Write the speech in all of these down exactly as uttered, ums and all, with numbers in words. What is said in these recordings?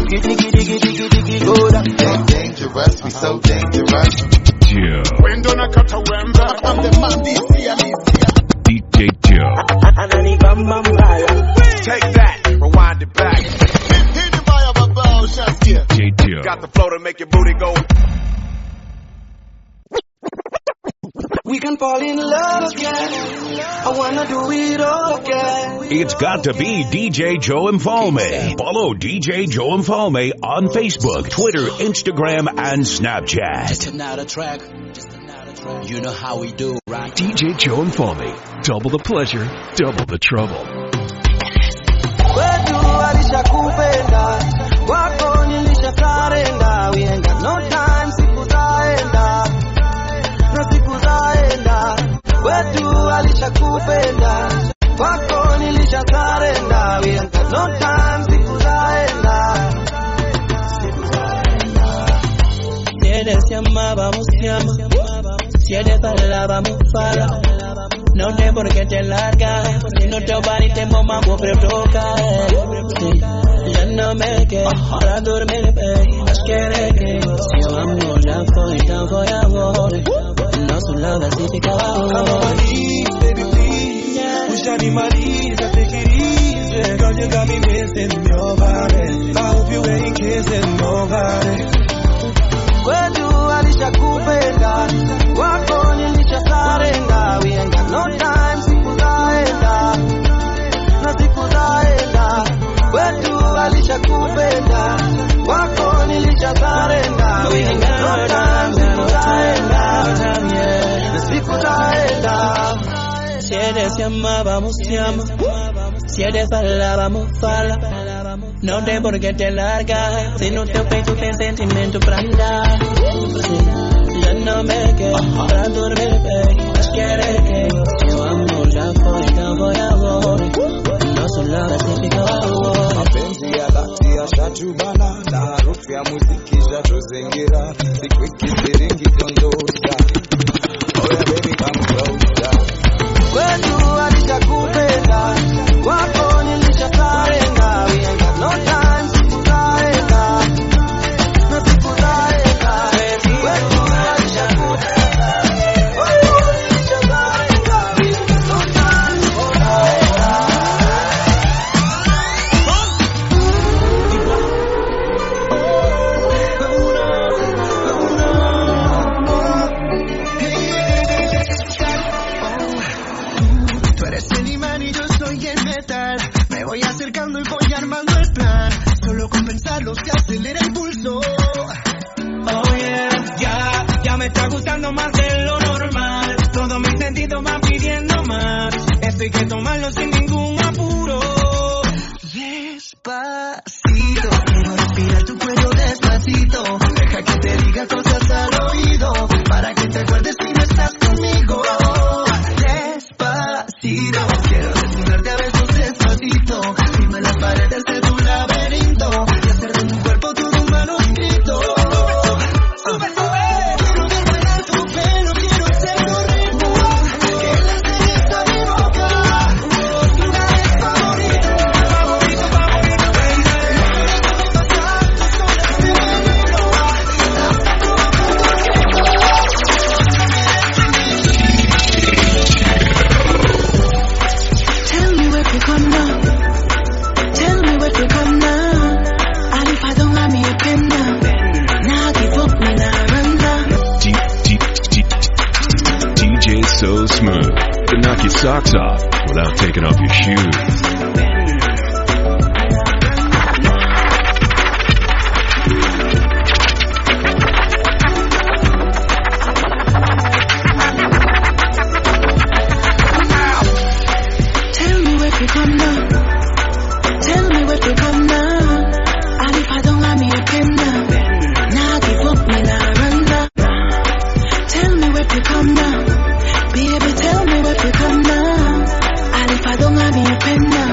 diggy, diggy, diggy, diggy, diggy, go down. Ain't dangerous, we so dangerous. Joe. When don't I cut a wemba? I'm the man D C Alicia. D J Joe. Take that, rewind it back. Hit the fire of a bow, shots here. D J Joe. Got the flow to make your booty go. We can fall in love again. I wanna do it all again. It's got to be D J Joe Infalme. Follow D J Joe Infalme on Facebook, Twitter, Instagram, and Snapchat. Just another track. Just another track. You know how we do, right? D J Joe Infalme. Double the pleasure, double the trouble. Wetu alishakupenda, wako nilishasarenda. We ain't got no time, siku zaenda, na siku zaenda. Wetu alishakupenda, wako nilishasarenda. We ain't got no time, siku zaenda, siku zaenda. Si eres llama, vamos llama. Si eres fala, vamos fala. No sé por qué te largas, si no te van y te mambo pero toca. Sí, ya no me quedo para dormir, baby. Más quiere que si vamos ya fue, ya fue amor. No son la versifica. Come on, baby, please. Wish I be my knees, I take it easy. Girl, you got me missing your body. I hope you ain't kissing nobody. Wetu alishakupenda, wako nilishasarenda. We ain't got no time, siku zaenda, na siku zaenda. Wetu alishakupenda, wako nilishasarenda. We ain't got no time, siku zaenda, na siku zaenda. Si eres llama, vamos llama. Si eres fala, vamos fala. No sé por qué te largas, si no te pecho te sentimiento para andar. Sí, ya no me quedo para dormir, baby. Más quiere que yo amo ya fue, ya voy a amor. No son la versifica. Mapenzi ya dhati yashatubana na harufu ya muziki ishatuzingira. Siku ikisiringi dondosa. Oh yeah baby come closer. Wetu alishakupenda, wako nilishasarenda. We ain't got no time, siku zaenda, na siku zaenda. Wetu alishakupenda, wako nilishasarenda. We ain't got no time, siku zaenda. Tú eres el imán y yo soy el metal. Me voy acercando y voy armando el plan. Solo con pensarlo se acelera el pulso. Oh yeah, ya, ya me está gustando más de lo normal. Todos mis sentidos van pidiendo más. Esto hay que tomarlo sin ningún apuro. Despacito, quiero respirar tu cuello despacito. Deja que te diga cosas al oído, para que te acuerdes si no estás conmigo. Despacito, quiero desnudarte a besos despacito. Firme las paredes de tu laberinto y hacer de tu cuerpo todo un manuscrito. Sube, sube. Quiero ver bailar tu pelo, quiero hacerlo ritmo. Que la cereza mi boca. Tu lugar es favorito, favorito, favorito, baby. Pasar tus horas de veneno. Hasta tu Tell me where to come now. Tell me where to come now. And if I don't have me a pen now, now give up me now run now. D D D D J So Smooth. To knock your socks off without taking off your shoes. Tell me where to come now. Tell me where to come now. And if I don't have me a pen now, now give up me now run now. Tell me where to come now. Baby, tell me where to come now. And if I don't have me a pen now,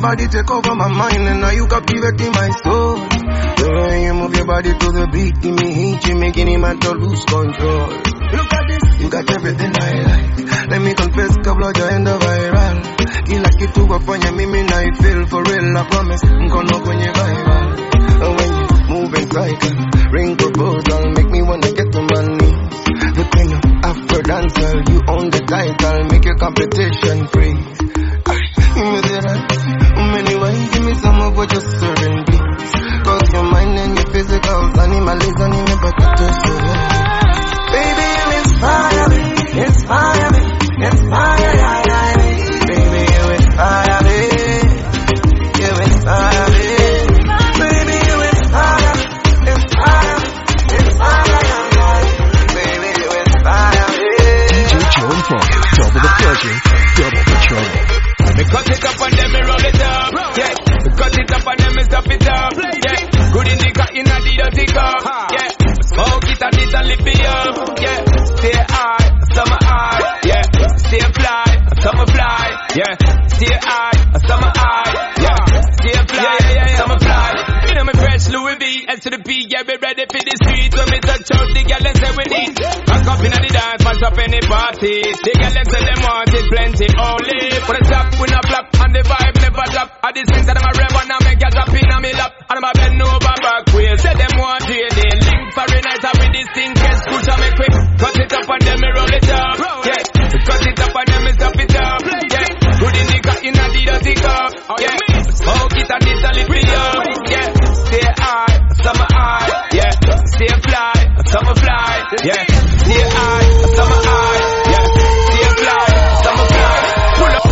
body take over my mind, and now you captivating my soul. The way you move your body to the beat, give me heat, you making him man to lose control. Look at this, you got everything I like. Let me confess, kabla jaenda viral. Kila kitu wafanya mimi na I feel for real, I promise. Mkono kwenye viral. When you move in cycle, ring proposal, make me wanna get to my knees. The queen of Afro dancer, you own the title, make your competition free. Give me the right, many ways, give me some of what you're serving, please. Cause your mind and your physical, animalism, you never got to survive. Baby, you inspire me, inspire me, inspire me. Baby, you inspire me, you inspire me. Baby, you inspire me, inspire me, inspire me. Baby, you inspire me. D J Joe and Funk, double the pleasure, double the trouble. Me cut it up and then me roll it up, yeah. Me cut it up and then me stop it up, yeah. Good indica in a dirty cup, yeah. Smoke it and it and lift me up, yeah. Stay high, summer high, yeah. Stay fly, summer fly, yeah. Stay high, summer high, yeah. Stay fly, yeah, yeah, yeah, summer fly. You know me fresh Louis V, S to the P, yeah. We ready for the street when me touch out the girl and say we need. Back up in the dance, mash up any party. The girl and say them want it plenty only. Put a stop, we not flop, and the vibe never drop. At the center of my rev and I make a drop in on me lap. And I'm a bend over back way. Say them want to the link for a night with this thing. Catch push on me quick. Cut it up and then me roll it up. Yeah. Cut it up and then me stop it up. Yeah. Good in the cut in a dirty cup. Yeah. Smoke it and it's a little up. Yeah. Stay high, summer high. Yeah. Stay fly, summer fly. Yeah. Stay high, summer high. Yeah. Stay fly, summer fly. Pull up.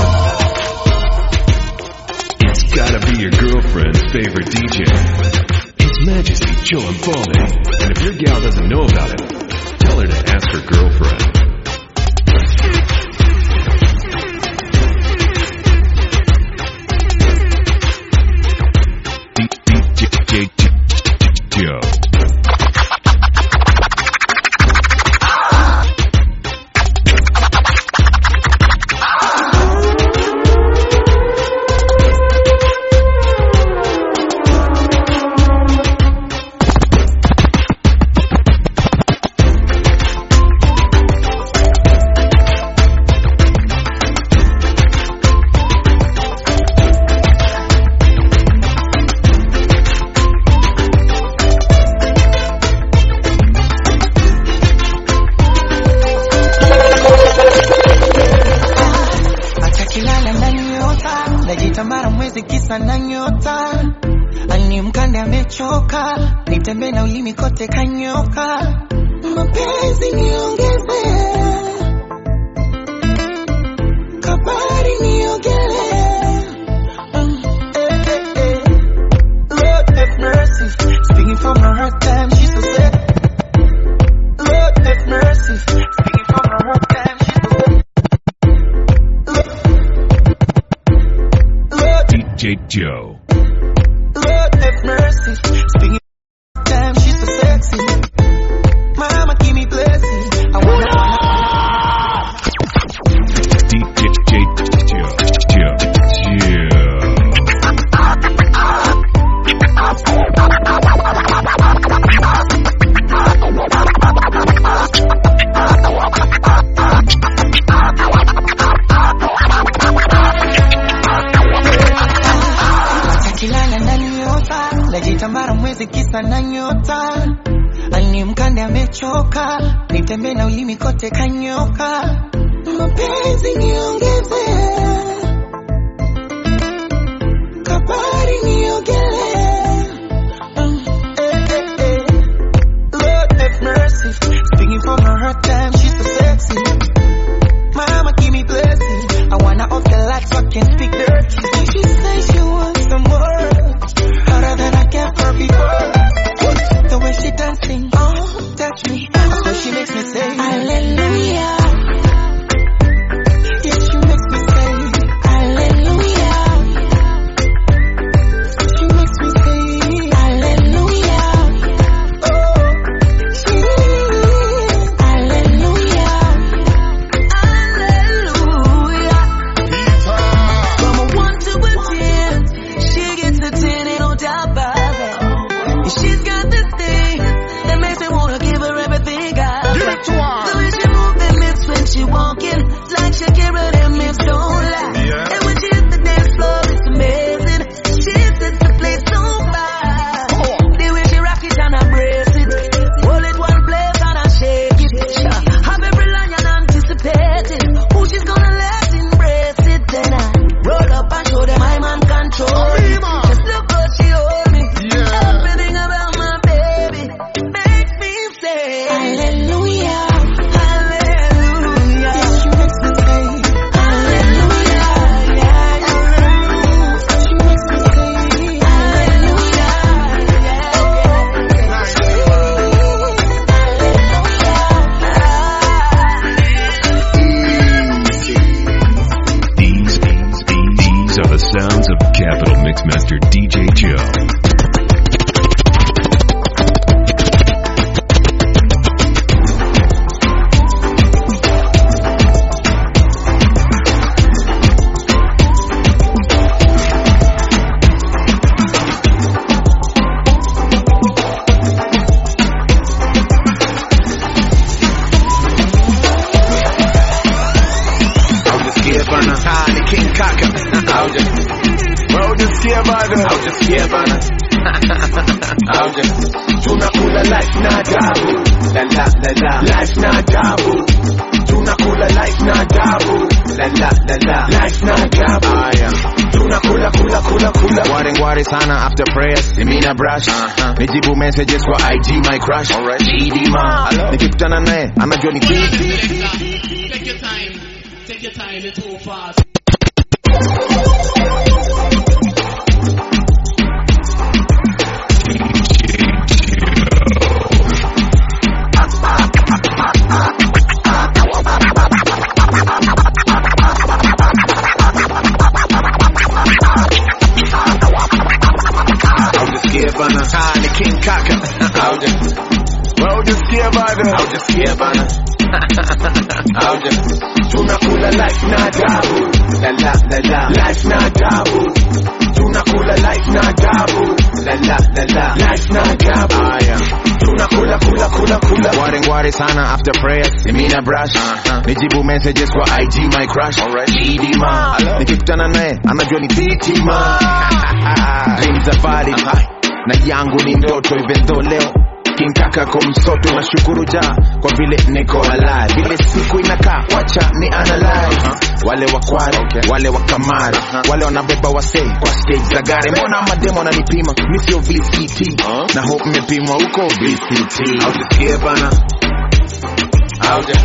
It's gotta be your girlfriend's favorite D J. His Majesty Joe and Fallman. And if your gal doesn't know about it, tell her to ask her girlfriend. D J Joe. Nitembe na ulimi kote kanyoka, mapenzi niongeze, kabari niogele. Mm, eh, eh, eh. Lord have mercy, speaking from her hurt time, she's so sad. Lord have mercy, speaking from her hurt time, she's so sad. Lord, D J Joe. Lord have mercy, speaking. Damn, she's so sexy. Mama, give me blessing. I wanna, wanna. D J Joe, Joe, Joe. Watakilala ndani nyota, najitambara mwezi kisa na nyota. Ani mkande amechoka, nitembe na ulimi kote kanyoka. Mapenzi niongeze, kabari niogele. Mm, eh, eh, eh. Lord have mercy, speaking from her hurt time, she's so sexy. Mama, give me blessing. I wanna off the lights so I can speak dirty. She says she wants some more, harder than I can for before. The way she dancing, oh, touch me. So she makes me say, Hallelujah. Yes, you bado haujasikia bana. Hauja tunakula life na adabu, la la la la, life na adabu. Tunakula life na adabu, la la la la, life na adabu. Aya tunakula kula kula kula ware ngware sana after prayers nimina brush uh-huh. Nijibu messages kwa I G my crush alright Idima nikikutana naye anajua ni kipi. Take your time, take your time, it's too fast. Ah, the King Kaka. How'd you? Well, just care about it. I'll just care about it. How'd you? Tunakula life na adabu, la la la la, life na adabu. Tunakula life na adabu, la la la la, life na adabu. Aya tunakula kula kula kula ware ngware sana after prayers nimina brush uh-huh. Nijibu messages kwa I G my crush alright Idima nikikutana naye anajua ni titima. Dreams are body uh-huh. Na yangu ni ndoto even though leo King Kaka kwa msoto na shukuru ja kwa vile niko alive. Vile siku inakaa wacha ni analyze uh-huh. Wale wakware, okay. Wale wakamare uh-huh. Wale wanabeba wase kwa stage za gare. Mbona mademo wananipima mi sio V C T uh-huh. Na hope mmepimwa huko V C T. Haujasikia bana, hauja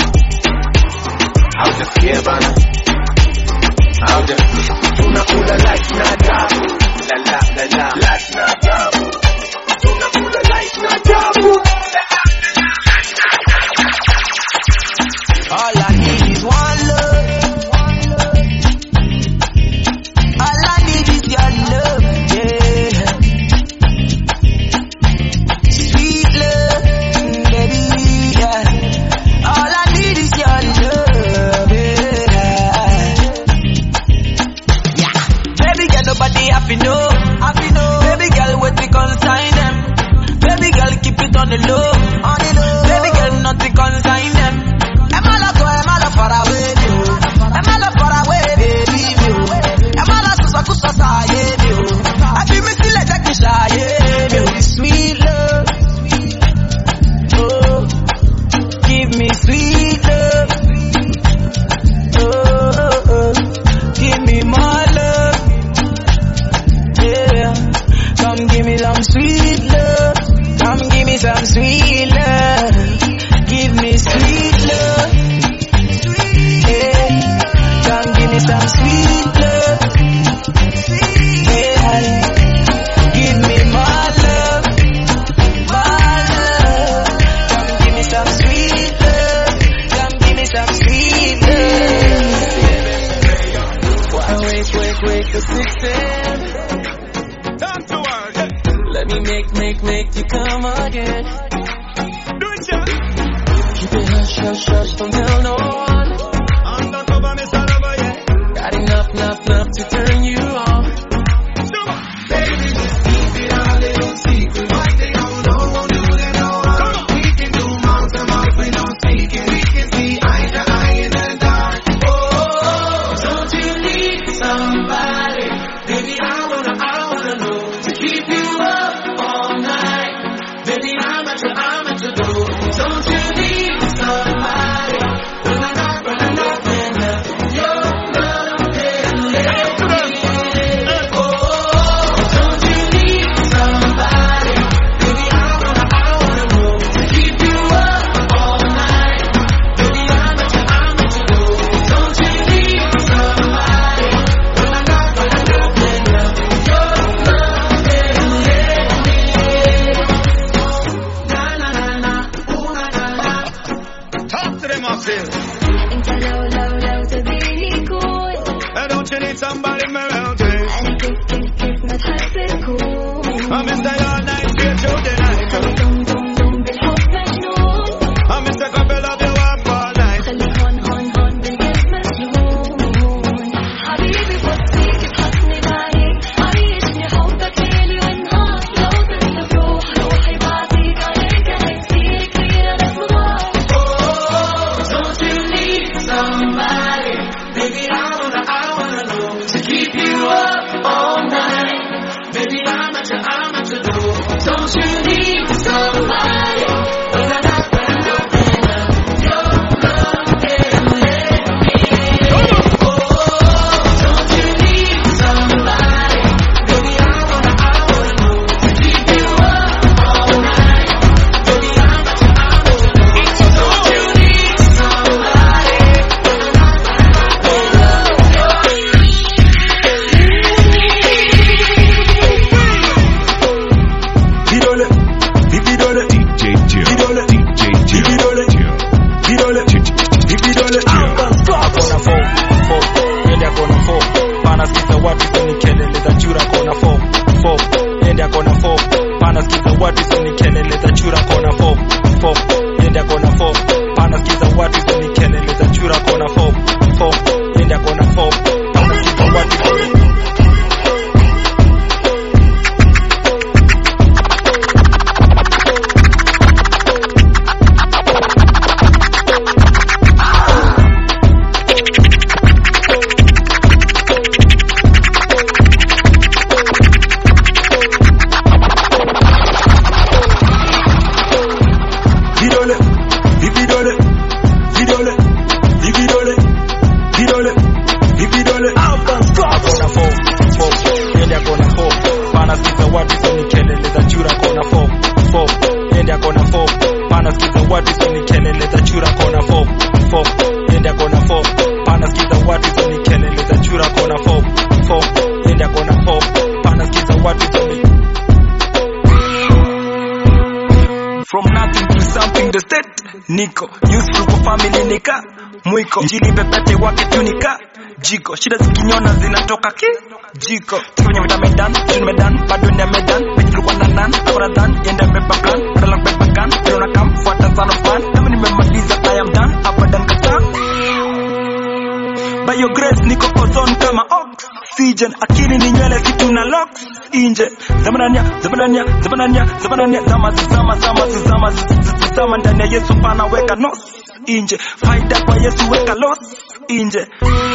haujasikia bana, hauja tunakula life na adabu, la la la la, life na adabu. Tunakula life na adabu. All I need is one love. All I need is your love, yeah. Sweet love, baby, yeah. All I need is your love, yeah. Yeah. Baby girl, nobody happy no, happy no. Baby girl, what we consign them. Baby girl, keep it on the low, on the low. Baby girl, nothing consign them. I'm all up, I'm all up far away, yo. I'm all up far away, baby, yo. I'm all up, so so so yo. I feel me still like a shy, yo. Sweet love, oh, give me sweet love, oh, oh, oh. Give me more love, yeah. Come give me some sweet love, come give me some sweet love, give me sweet love, yeah. Come give me some sweet love, yeah. Give me more love, more love. Come give me some sweet love, come give me some sweet love. Wake, wake, wake to six a.m. Time to work. Let me make, make, make you come again. Do it, yeah. Keep it hush, hush, hush, don't tell no one. Undercover, Mister Lover, yeah. Got enough, enough, enough to turn you on. Baby, just keep it a little secret. What they don't know, won't do they know how. We can do mouth to mouth, we don't speak it. We can see eye to eye in the dark. Oh, don't you need somebody? Baby, I wanna, I wanna know. To keep you up all night. Baby, I'm at your, I'm at your door. Don't you need somebody? When I knock, when I knock, when I your love can let me in. Oh, don't you need somebody? Baby, I wanna, I wanna know. To keep you up all night. Baby, I'm at your, I'm at your door. Don't you need somebody? When I knock, when I knock, when I your love can let me in. Na na na na, ooh na na na. Talk to them up here. انت لو لو لو تبيني كون And don't you need somebody around here? انا كيف كيف كيف ما تحب تكون I'm Mister All Night, straight through the night. دم دم دم بالحب مجنون I'm Mister Couple of you up all night. خلي هون هون هون بالقلب مسجون حبيبي بوصيك تحسني بعينيك عيشني حبك ليلي ونهار لو تنسى بروح روحي بعطيك عليك هيك كتير انا صغار Oh, don't you need somebody? Baby, I wanna, I wanna know. To keep you up all night. Baby, I'm at your, I'm at your door. Don't you need somebody? When I knock, when I knock, when I your love can let me in. Oh, don't you need somebody? Baby, I wanna, I wanna know to keep you up all night. Baby, I'm at your, I'm at your door. Don't you need somebody? When I knock, when I knock, when I your Vidole, Vidole, D J Joe, Vidole, D J Joe, Vidole, Vidole, Vidole. Akona fo, fo, yende akona fo. Pana skiza watu zoni kelele za chura kona fo, fo, yende akona fo. Pana skiza watu zoni kelele za chura kona fo, fo, yende akona fo. Pana skiza watu zoni kelele za chura kona fo, fo, yende akona fo. Pana skiza watu zoni Vidole, Vidole, Vidole, Vidole, Vidole, Vidole. Akona fo, fo, yende akona fo. Pana skiza watu zoni kelele za chura kona fo, fo, yende akona fo. Pana skiza watu zoni kelele za chura kona fo, fo, yende akona fo. Pana skiza watu zoni kelele za chura kona fo, fo, yende akona fo. Pana skiza watu zoni. From nothing to something, the state Niko, useful kwa family nika Mwiko, njili pepete wake tunika Jiko, shida zikinyona zinatoka ki Jiko, tifanya vita medan, tuni medan Bado ndia medan, pejilu kwa nanan Akona dan, yenda meba plan Kadala beba kan, pero na kam Fuata son of man, nami nimemaliza I am done, abadan kata By your grace, niko ozone kama ox Oxygen, akili ni nywele kitu na locks Inje, zamananya, zamananya, zamananya, zamananya Zama, zama, zama, zama, zama Ndani ya Yesu pana weka nos Inje, faida kwa Yesu weka los Inje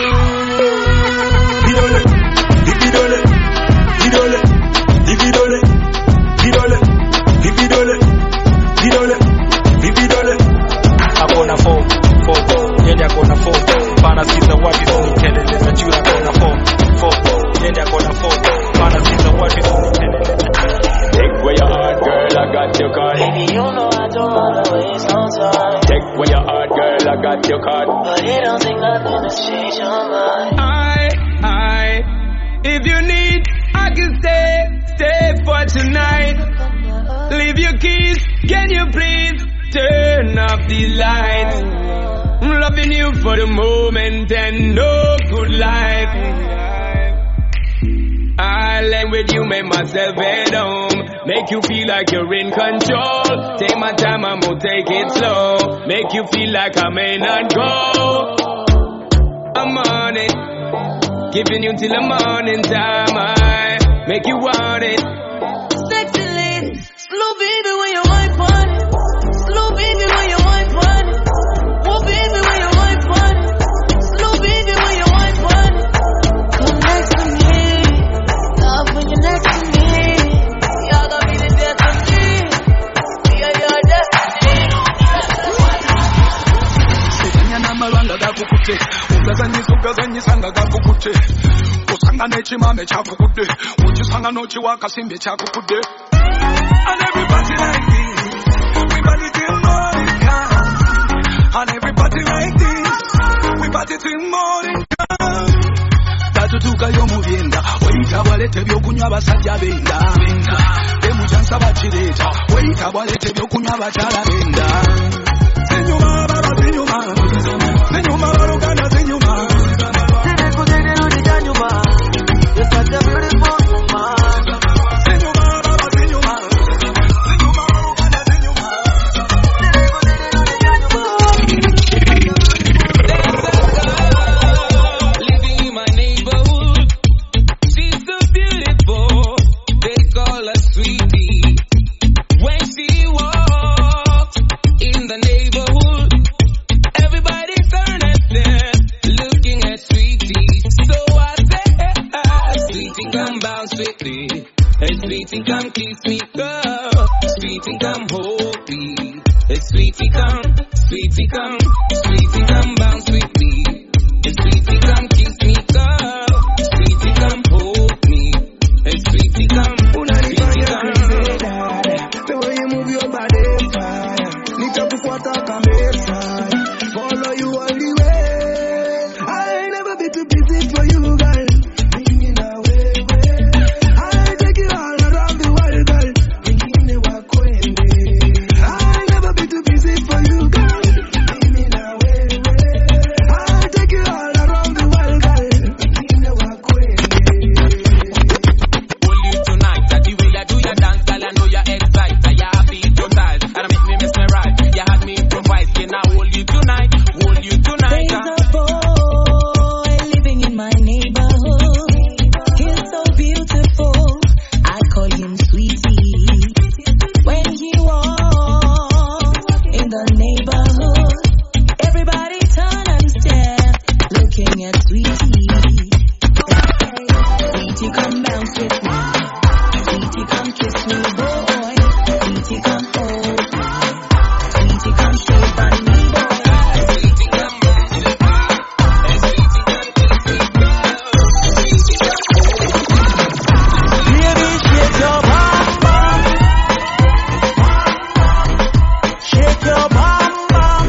Vidole, Vidole, Vidole, Vidole, Vidole, Vidole, Vidole, Vidole. Akona fo, fo, yende akona fo. Pana skiza watu zoni kelele za chura akona fo, fo, yende akona fo. Pana skiza watu zoni kelele za chura. Take where your heart, girl, I got your card. Baby, you know I don't wanna waste no time. Take where your heart, girl, I got your card. But it don't take nothing to change your mind. I, I, if you need, I can stay, stay for tonight. Leave your keys, can you please turn off the lights? I'm loving you for the moment and no good life. I land with you, make myself at home. Make you feel like you're in control. Take my time, I'm gonna take it slow. Make you feel like I may not go. I'm on it, giving you till the morning time. I make you want it. Sexy lady, slow baby when you white party. Slow baby when you white party. Whoa baby when you white party. Slow baby when you white party. Come next to me, love when you're next to me. Y'all gonna be the death of me. Yeah, you're destiny. Sifanya na malanga gakukute, ugazanyisa ugazanyisa nga gakukute. Usanga nechimame chakukude, uchisanga nochi wakasimbe chakukude. And everybody like this, we body till morning come. And everybody like this, we body till morning come. Tatutuka yo mubyenda, oyita balete byokunywa basajja benda. Temujansa bachireta, oyita balete byokunywa bachala benda. Senyuma baba senyuma, senyuma barugana senyuma. Senyuma, you're such a beautiful woman. Senyuma baba senyuma, senyuma barugana senyuma. Living in my neighborhood, she's so beautiful. They call her sweetie. When she walks in the kiss me, girl. Sweetie, come hold me. Hey, sweetie, come, sweetie, come, sweetie, come bounce with me. Hey, sweetie, come kiss me, girl. Sweetie, come hold me. Hey, sweetie, come, sweetie, come. The way you move your body, fire. Need to put water on me, fire. Follow you all the way. I ain't never been too busy for you, girl. Bringing away, way. I take you all around the world, girl. Bringing it walk away. I ain't never been too busy for you, girl. Bringing away, way. I take you all around the world, girl. Bringing it walk away. Hold you tonight, that the way you do your dance, girl, I know you're excited. You happy tonight, and I make me miss me right. You had me improvise, can I hold you tonight? Hold you tonight. There's a boy living in my neighborhood. He's so beautiful. I call him Sweetie. When he walks in the neighborhood, everybody turn and stare, looking at Sweetie. Sweetie, come bounce with me. Sweetie, come kiss me, boy. Sweetie, come hold me. Sweetie, come shake on me, boy. Sweetie, come bounce with me. Hey, sweetie, come kiss me, girl. Sweetie, come hold me. Baby, shake your bum bum. Shake your bum bum.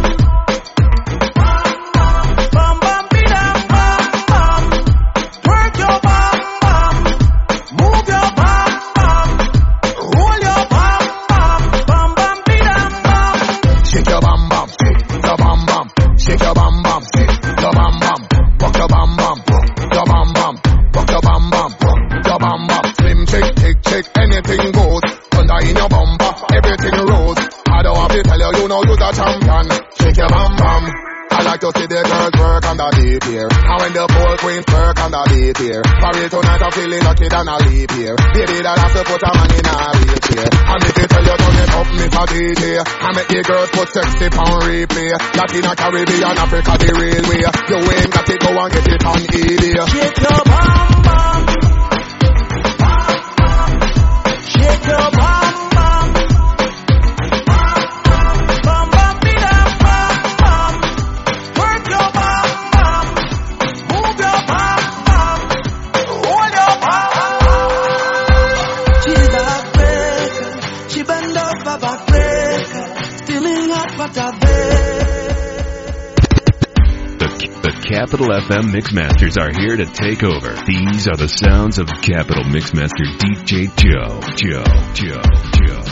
Bum bum bidam bum bum. Work your bum bum. Move your bum bum. Roll your bum bum. Bum bum bidam bum. Shake your bam bam, your bam bam. Shake your bam bam, your bam bam. Rock your bam bam, your bam bam. Rock your bam bam, your bam bam. Slim chick, tick chick, anything goes. Thunder in your bumper, everything rolls. I don't have to tell you, you know you're the champion. Shake your bam bam. I like to see the girls work on the deep here. And when the pole queens work on the deep here. For real tonight I'm feeling lucky than I leave here. Baby, that have to put a man in a wheelchair. And if you tell you turn it up, Mister D J, I make the girls put sexy pound replay. Latina, Caribbean, Africa, the real way. You ain't got to go and get it on eBay. Shake your bum bum. Shake your bum bum. Bum bum bidam bum bum. Work your bum bum. Move your bum bum. Hold your bum bum. She's a heartbreaker. She bend over backbreaker. Stealing hot butter The, the Capital F M Mixmasters are here to take over. These are the sounds of Capital Mixmaster D J Joe. Joe, Joe, Joe.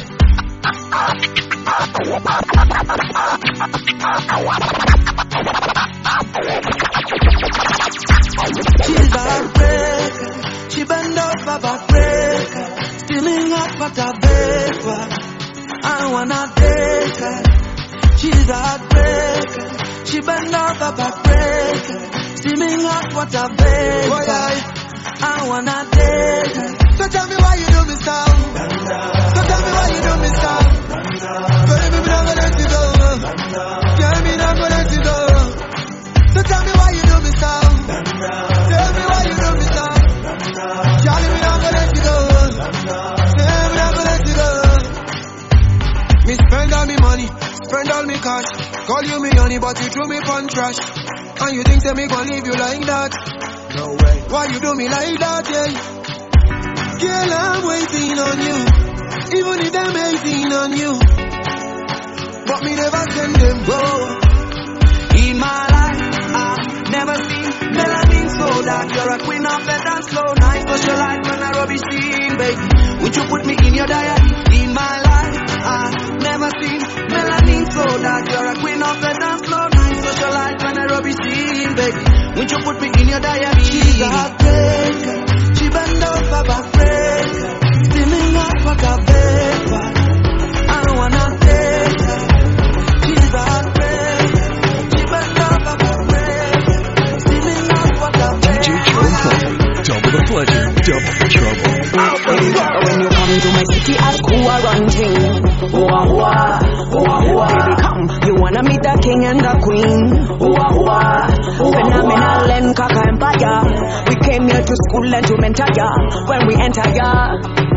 She's a heartbreaker. She bend over backbreaker. Stealing hot butter vapor. I wanna take her. She's a heartbreaker. She bend over backbreaker. Stealing hot water vapor. I wanna take her. So tell me why you do me so. So tell me why you do me so. Baby, me not gonna let you go. Yeah, me not gonna let you go. So tell me why you do me so. Tell me why you do me so. Charlie, me not gonna let you go. Yeah, me not gonna let you go. Me spend all me money, spend all me cash. Call you me honey, but you threw me pon trash. And you think that me gon' leave you like that? No way. Why you do me like that, yeah? Girl, I'm waiting on you. Even if they're waiting on you. But me never send them go. In my life, I've never seen melanin so dark. You're a queen of the dance floor. Nice socialite when I rubbish scene, baby. Would you put me in your diary? In my life, I've never seen melanin so dark. You're a queen of the dance floor. Nice socialite when I rubbish scene, baby. Would you put me in your diary? She's a heartbreaker. She bend over backbreaker. Stealing hot water vapor. I don't wanna take her. She's a heartbreaker. She bend over backbreaker. Stealing hot water vapor. D J Joe Fleming, double the pleasure, double the trouble. When you come to my city, ask who I run thing. Whoa, whoa, whoa, whoa. Baby, come, you wanna meet the king and the queen. Whoa, whoa, phenomenal and kaka empire. We came here to school and to mentor ya. When we enter ya,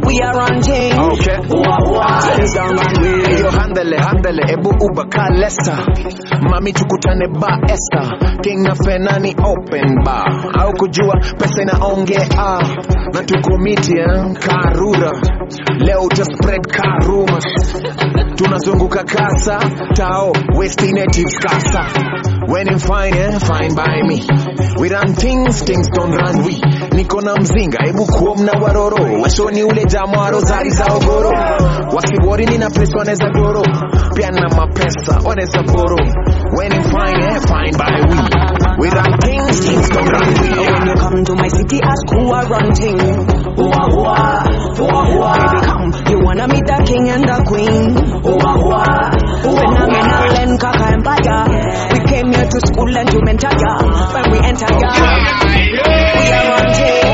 we are ranting. Okay. Things don't run with. Yo, handele, handele, ebu uba kalesa. Mami tukutane ba esta. King na Fenani open bar. Au kujua pesa inaongea. Na tukomiti eh, karura. Leo uta spread karuma. Tunazunguka kasa. Tao, West natives kasa. When in fine, eh, fine by me. We run things, things don't run we. Niko na mzinga, ebu kuom na waroro. Washoni ule jamu zari za ogoro. Wasiwori nina pesa waneza doro. Pia na mapesa waneza boro. When in fine, eh, fine by we. We run things, things don't run we. When you come to my city, ask who I run things. Whoa, whoa, whoa, whoa. Baby, come, you wanna meet the king and the queen. Whoa, whoa. Phenomenal and Kaka Empire. We came here to school and to mentor ya. When we enter ya, we are running.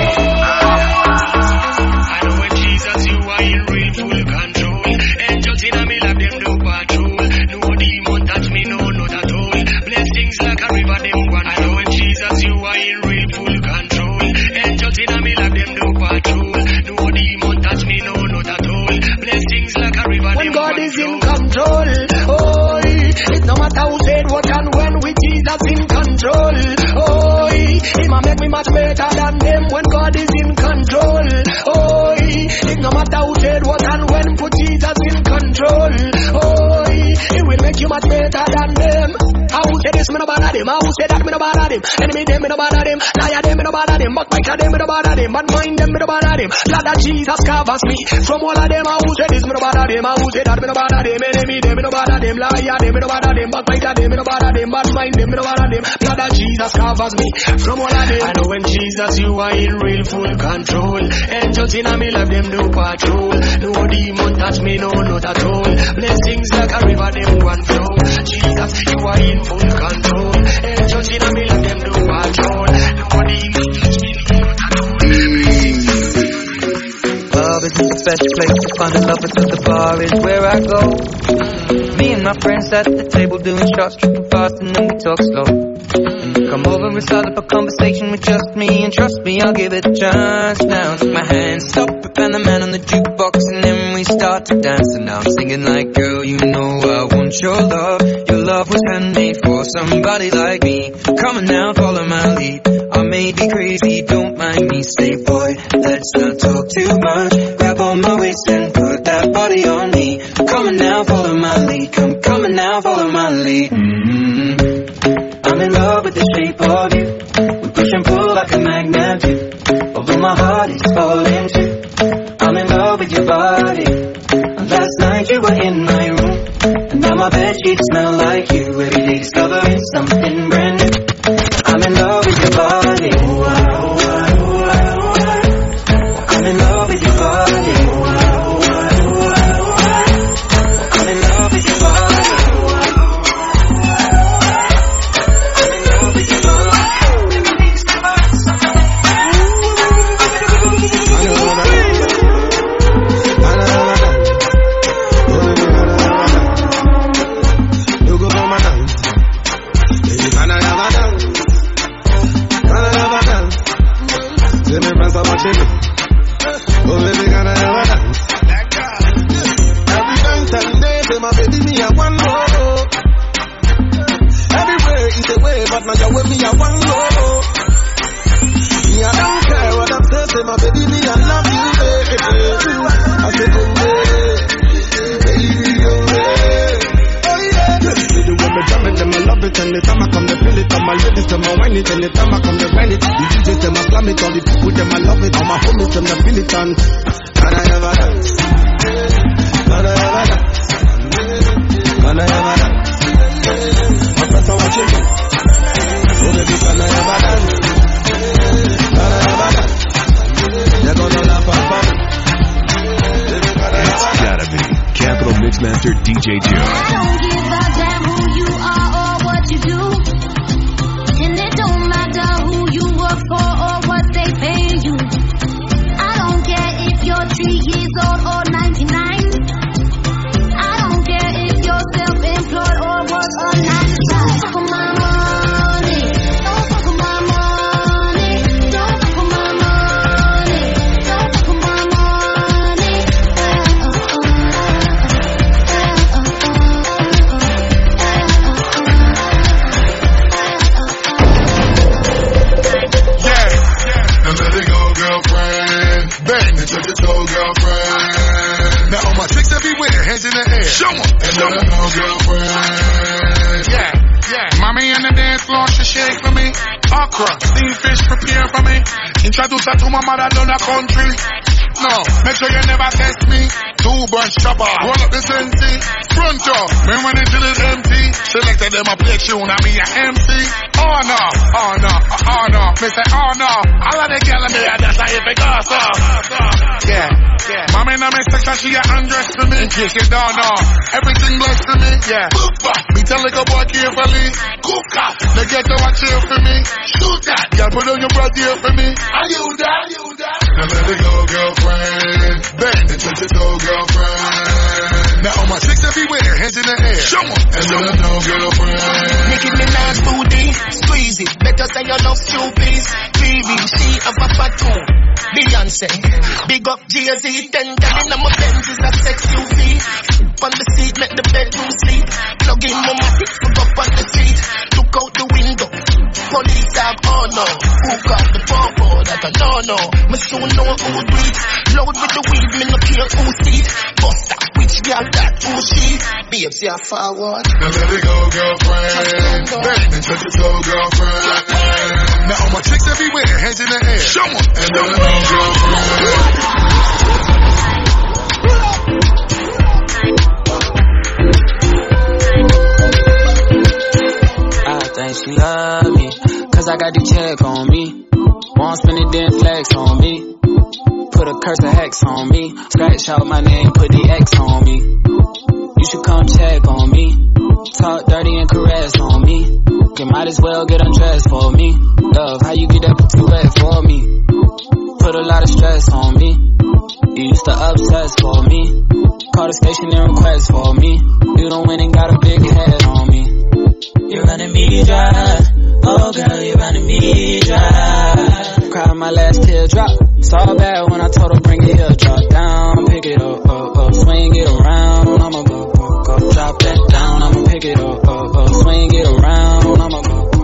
I know when Jesus, you are in real full control. Angels in a me lap them do patrol. No demon touch me, no, not at all. Blessings like a river, them one. I know when Jesus, you are in real full control. Angels in a me lap them do patrol. No demon touch me, no, not at all. Blessings like a river, when them God one. Is in control, oh, it no matter who said what and when, with Jesus in control, oh, it might make me much better than them when God is in control, oh, it no matter who said what and when, put Jesus in control, oh, it will make you much better than them. I who say this, me no bother them. I who say that, me no bother them. Enemy them, me no bother them. Liar them, me no bother them. Backbiter them, me no bother them. Bad mind them, me no bother them. Glad that Jesus covers me from all of them. I who say this, me no bother them. I who say that, me no bother them. Enemy them, me no bother them. Liar them, me no bother them. Backbiter them, me no bother them. Bad mind them, me no bother them. Glad that Jesus covers me from all of them. I know when Jesus, you are in real full control. Angels in a me love them do patrol. No demon touch me, no, not at all. Blessings like a river, them one flow. Jesus, you are in full control. Angels in a me love them do patrol. No demon touch me, no, not at all. Love isn't the best place to find a lover, so the bar is where I go. Me and my friends at the table doing shots, tripping fast, and then we talk slow. Come over and start up a conversation with just me, and trust me, I'll give it a chance. Now take my hand, stop it, and the man on the jukebox, and then we start to dance. And now I'm singing like, girl, you know I want your love. Your love was handmade for somebody like me. Come on now, follow my lead. I may be crazy, don't mind me. Say, boy, let's not talk too much. Grab on my waist and put that body on me. Come on now, follow my lead. Come, come on now, follow my lead. Mm-hmm. I'm in love with the shape of you. We push and pull like a magnet do. Although my heart is falling too. I'm in love with your body. And last night you were in my room. And now my bedsheets smell like you. Every day discovering something brand new. I'm in love with your body. I'm in love with your body. I'm in love with your body. Mixmaster D J Joe. I don't give a damn who you are or what you do. And it don't matter who you work for or what they pay you. I don't care if you're three years old or ninety-nine. I don't care if you're self-employed or work a nine to five. For my money, don't fuck with my money. Don't fuck with my money. Don't fuck with my money. hands in the air. Show 'em. And let 'em know, girlfriend. Yeah, yeah. Mommy on the dance floor, she shake for me. Okra, steamed fish, prepare for me. Introduce her to my mother down the country. No, make sure you never test me. Two bunch chopper, roll up the senti. Front door, man when it till it's empty. Selected them a play tune, I be a M C. Oh no, oh no, oh no. Me say oh no, all of the girl in me that's how it goes so. Yeah, yeah. Mommy in my section, she a undress for me. In case you don't know, everything blessed for me. Yeah, me tell the boy carefully. Cook up, they get to watch here for me. Shoot that, yeah, put on your breath here for me. Are you that? You that? Now let it go, girlfriend. Bend it, touch it, go, girlfriend. Now all my chicks everywhere, hands in the air. Show 'em. And let 'em know, girlfriend. Nicki Minaj booty, squeeze it. Better say you love Snoopy's. Baby, she have a fat too. Beyonce, big up Jay-Z. Ten dollars in my Benz is a sex U V. On the seat, make the bedroom sleep. Plug in my matic, put up on the seat. Look out the window. Police dog, oh no. Who got the popo? That I don't know. Me soon know who do it. Load with the weed, me no care who see it. Bust that, which girl that, who she? Babes, you're forward. Now let it go, girlfriend. Bend and touch it, go, girlfriend. Now all my chicks everywhere, hands in the air. Show 'em. And let 'em know, girlfriend. Think she love me, cause I got the check on me. Won't spend it, then flex on me. Put a curse of hex on me. Scratch out my name, put the X on me. You should come check on me. Talk dirty and caress on me. You might as well get undressed for me. Love, how you get that pussy wet for me? Put a lot of stress on me. You used to obsess for me. Call the station and request for me. You don't win and got a big head on me. You're running me dry. Oh girl, you're running me dry. Cried my last teardrop. Saw bad when I told her bring it here. Drop down, pick it up, up, up. Swing it around, I'ma go, go, go. Drop that down, I'ma pick it up, up, up. Swing it around, I'ma go, go.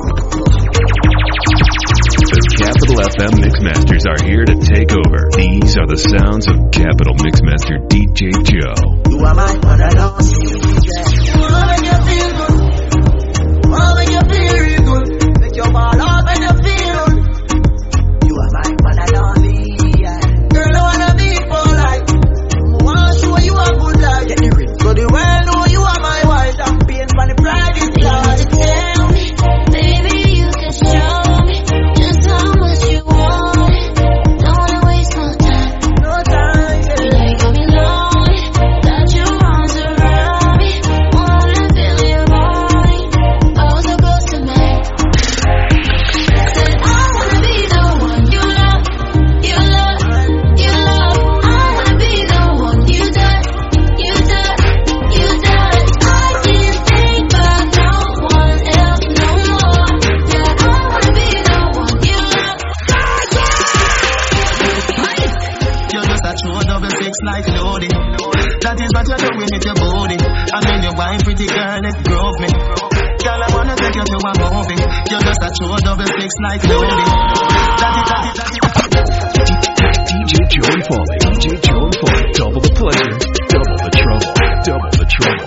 The Capital F M Mixmasters are here to take over. These are the sounds of Capital Mixmaster D J Joe. You are my one and only. Oh, when you feel good. Oh, when you feel real good. Make your ball out when you feel good. You are my one and only. Yeah. Girl, I wanna be for life. I wanna show you a good life. Get the ring. So the world know you are my wife. I'm paying for the pride in life. You tell me, baby, you can show me just how much you want it. Don't wanna waste no time. No time. Yeah. You like got me lonely. Got your arms around me. Wanna feel your body. Oh, so close to me. Said I wanna be the one you love, you love, you love. I wanna be the one you touch, you touch, you touch. I can't think about no one else no more. Yeah, I wanna be the one you love. You're just a true double six like loading. That is what you're doing with your body. And then you're wine pretty girl, it drove me. Girl, I wanna take you to a movie. You're just a true double six like loading. That is, that is, that is, that is. D J Joe and Foley. D J Joe and Foley. Double the pleasure, double the trouble, double the trouble.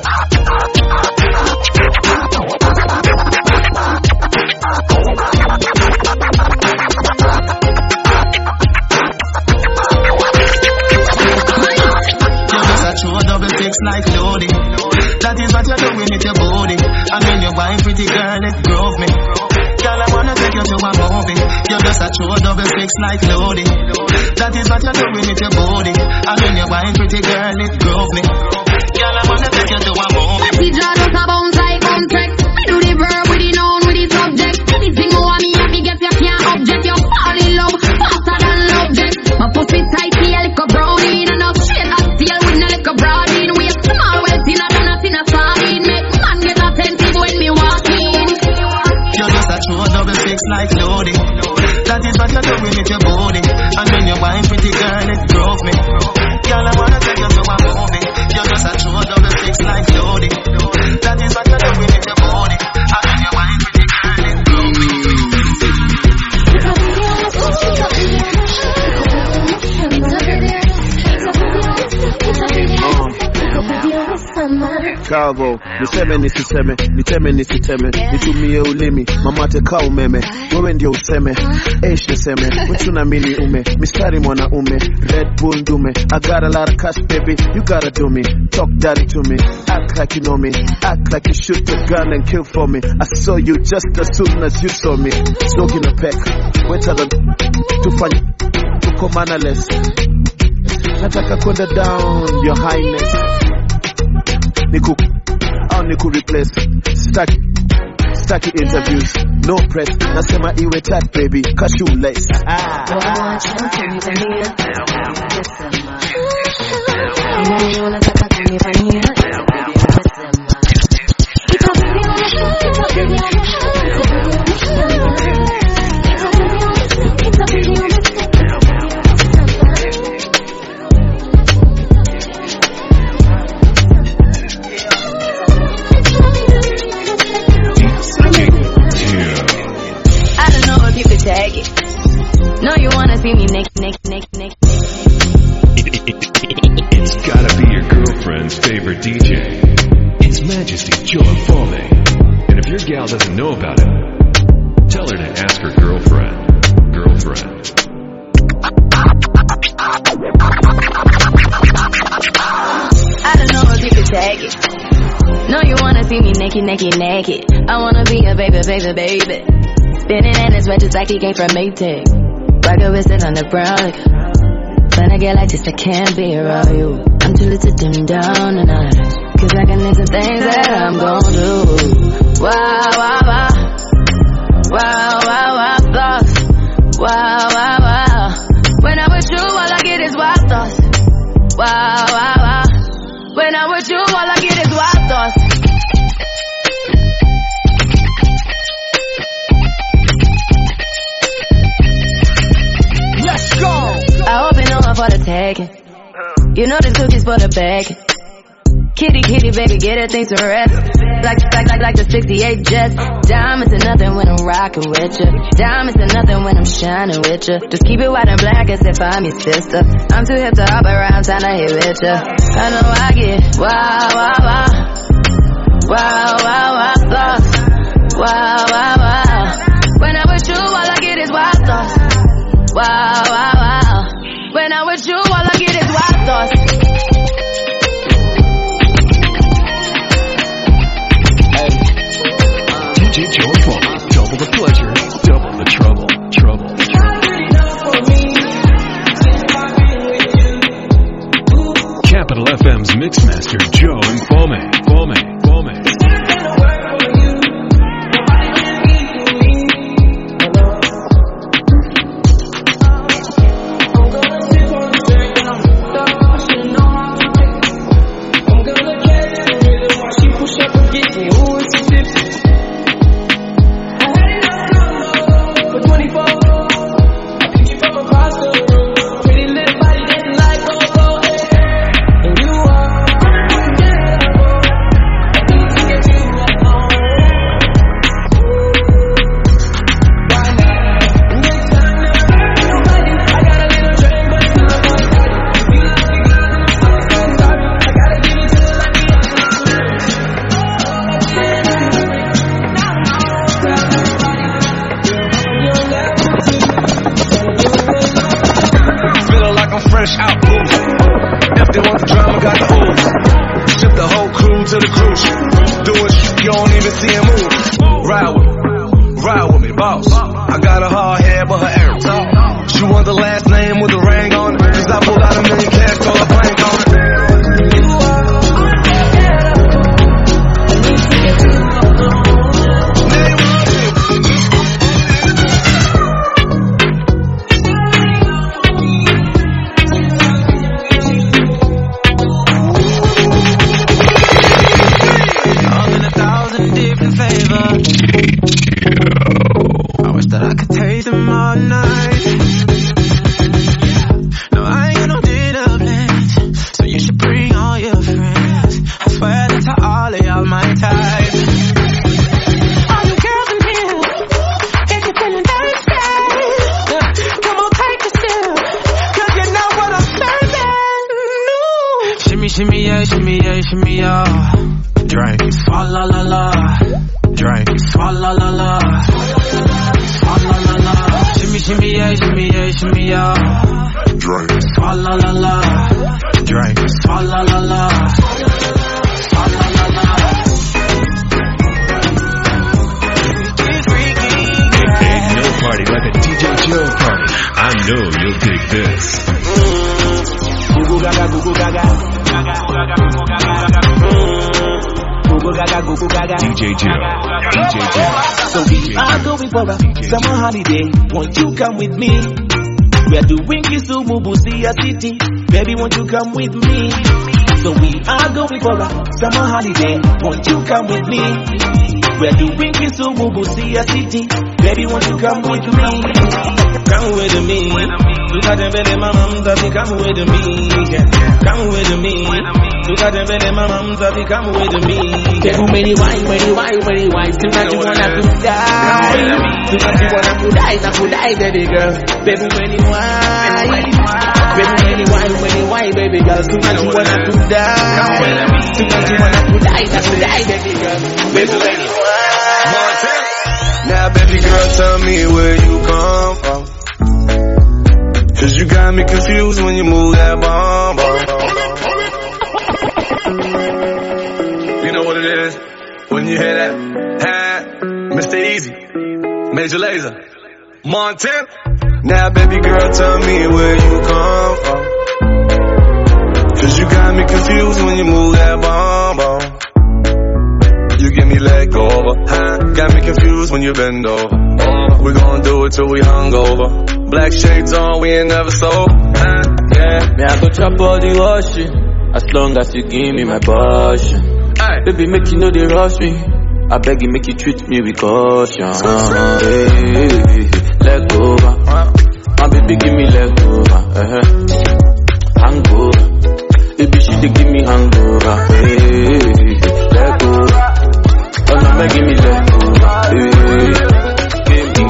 True double six like loading. That is what you're doing with your body. And when you're wine pretty girl, it drove me. Girl, I wanna take you to a movie. You're just a true double six like loading. That is what you're doing with your body. And when you're wine pretty girl, it drove me. Girl, I wanna take you to a movie. We just a bounce like contract. I do the verb with the noun with the subject. Anything you want me, I me get you can't object. You fall in love faster than object. My pussy tight, feel like a brownie. And enough shit I steal with no like a broadie. We a small wealth in a donut in a sardine. Make man get attentive when me walk in. You're just a true double six like loading. That is what you're doing with your body. And when you're wine pretty girl, it drove me. Girl, I wanna take you to a movie. You're just a true double six like loading. That is what you're doing with your body. And when you're wine pretty girl, it drove me. Chicago. Niseme nisiseme, niteme nisiteme, nitumie ulimi, mamate ka umeme, wewe ndio useme, eish niseme, wechuna mini ume, mistari mwanaume, Red Bull ndume, I got a lot of cash baby, you gotta do me, talk dirty to me, act like you know me, act like you shoot the gun and kill for me, I saw you just as soon as you saw me, smoking a peck, wetter than, tufanya, tuko mannerless, nataka kwenda down, your highness, niku, au niku replace, staki, staki interviews, no press, nasema iwe tat baby, cashew lace. Ah. Take it. No, you wanna see me naked, naked, naked, naked. It's gotta be your girlfriend's favorite D J. It's Majesty Joe Infalme. And if your gal doesn't know about it, tell her to ask her girlfriend. Girlfriend. I don't know if you could take it. No, you wanna see me naked, naked, naked. I wanna be a baby, baby, baby. Spinning in his just like he came from Maytag. Rocket with it on the brown. When I get like this, I can't be around you. I'm too little to dim down tonight. Cause I can listen things that I'm gon' do. Wow, wow, wow. Wow, wow, wow, thoughts. Wow, wow, wow. When I'm with you, all I get is wild thoughts. Wow, wow, wow. When I'm with you, all I get is wild thoughts. For the tagging, you know this cookie's for the bag. Kitty, kitty, baby, get her things to rest. Like, like, like, like the sixty-eight Jets. Diamonds are nothing when I'm rocking with you. Diamonds are nothing when I'm shining with you. Just keep it white and black as if I'm your sister. I'm too hip to hop around, time to hit with you. I know I get wow, wow, wow. Wow, wow, wow, thoughts. Wow, wow, wow. When I'm with you, all I get is wild thoughts. Wow, wow, wow. When I'm with you, all I get is wild thoughts. Hey, D J Joe Infalme, double the pleasure, double the trouble, trouble. Capital F M's Mixmaster Joe Infalme, Infalme, Infalme. shimmy, yeah, shimmy, yeah, shimmy, yeah. Drink. Swalla la la. Drink. Swalla la la. Swalla la la. Shimmy shimmy yeah, shimmy yeah, shimmy yeah. Drink. Swalla la la. Drink. Swalla la la. Swalla la la. Ain't no party like a D J Joe party. I know you'll dig this. Gugu gaga, gugu gaga. Gugu gaga, gugu gaga. D J Joe. D J Joe. So we are going for a summer holiday. Won't you come with me? We are doing Kisumu, Busia City. Baby, won't you come with me? So we are going for a summer holiday. Won't you come with me? We are doing Kisumu, Busia City. Baby, won't you come with me? Come with me. Look at them belly, my mom, daddy, come with me. Come with me. Look at them belly, my mom, daddy, come with me. Too many wine, many wine, many wine. Tonight you wanna to die. Tonight you wanna to die, not to die, baby girl. Baby, many wine. Baby, many wine, many wine, baby girl. Tonight you wanna to die. Tonight you wanna to die, not to die, baby girl. Baby, many wine. Now, baby girl, tell me where you come from. Cause you got me confused when you move that bomb. You know what it is? When you hear that, ha, Mister Easy, Major Lazer, Montana. Now, baby girl, tell me where you come from. Cause you got me confused when you move that bomb. You give me leg over, huh? Got me confused when you bend over. Oh, we gon' do it till we hungover. Black shades on, we ain't never sold, huh? Yeah. Me I go chop all the washing, as long as you give me my passion. Aye. Baby, make you know they rush me. I beg you, make you treat me with caution. Hey, hey, hey, leg over, my baby, give me leg over. Uh-huh. Hangover, baby, she dey give me hangover. Hey, hey, hey, leg over. Oh no, make give me leg over. Hey, give me.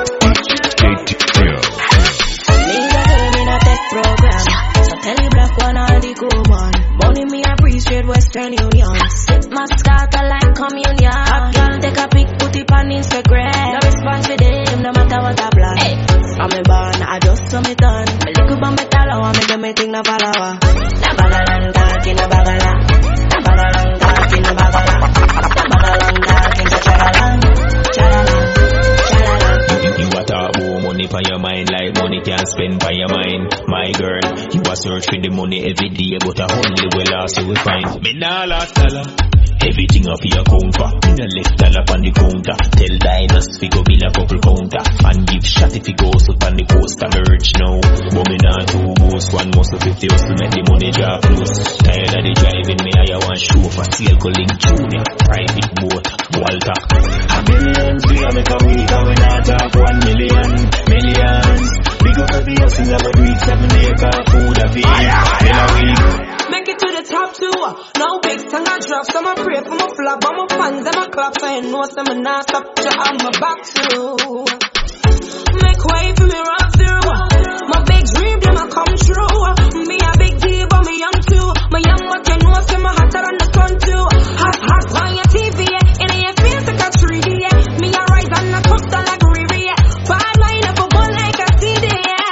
Western Union. Sip my starter like communion. Hot girl take a pic, put it on Instagram. No response with them, no matter what I plan. Hey. I'm a born, I just saw me done. I look up on my tallow, I make them a thing no follow. Na bagalang talking, na bagala. Na bagalang talking, na bagala. Na bagalang talking, na chalalang. Chalalang, chalalang. You, you a talk about money for your mind like money can't spend for your mind. My girl, you a search for the money every day, but I only will ask you will find. Me nah last dollar. Everything off your counter. Me nah left dollar on the counter. Tell diners fi go build a couple counter and give shot if he goes out on the coast. I'm rich now, but me nah two boss. One muscle fifty hustle make the money drop close. Tired of the driving, me I want chauffeur. Sail calling Junior, private boat, Walter. A millions we a make a week and we not talk one million, millions. Big up every hustle never reach seven acre food a feed in a week. Make it to the top two. No big song I drop, so I pray for my flop. I'm a fans and my clap, so you know some and I stop to have my back through. Make way for me rock through. My big dream, them I come true. Me a big deal, but me young too. My young but you know some my hotter than the sun too. Hot, hot on your T V, and in your face like a tree. Me a rise and a cook down like a river. Bad line up a ball like a C D.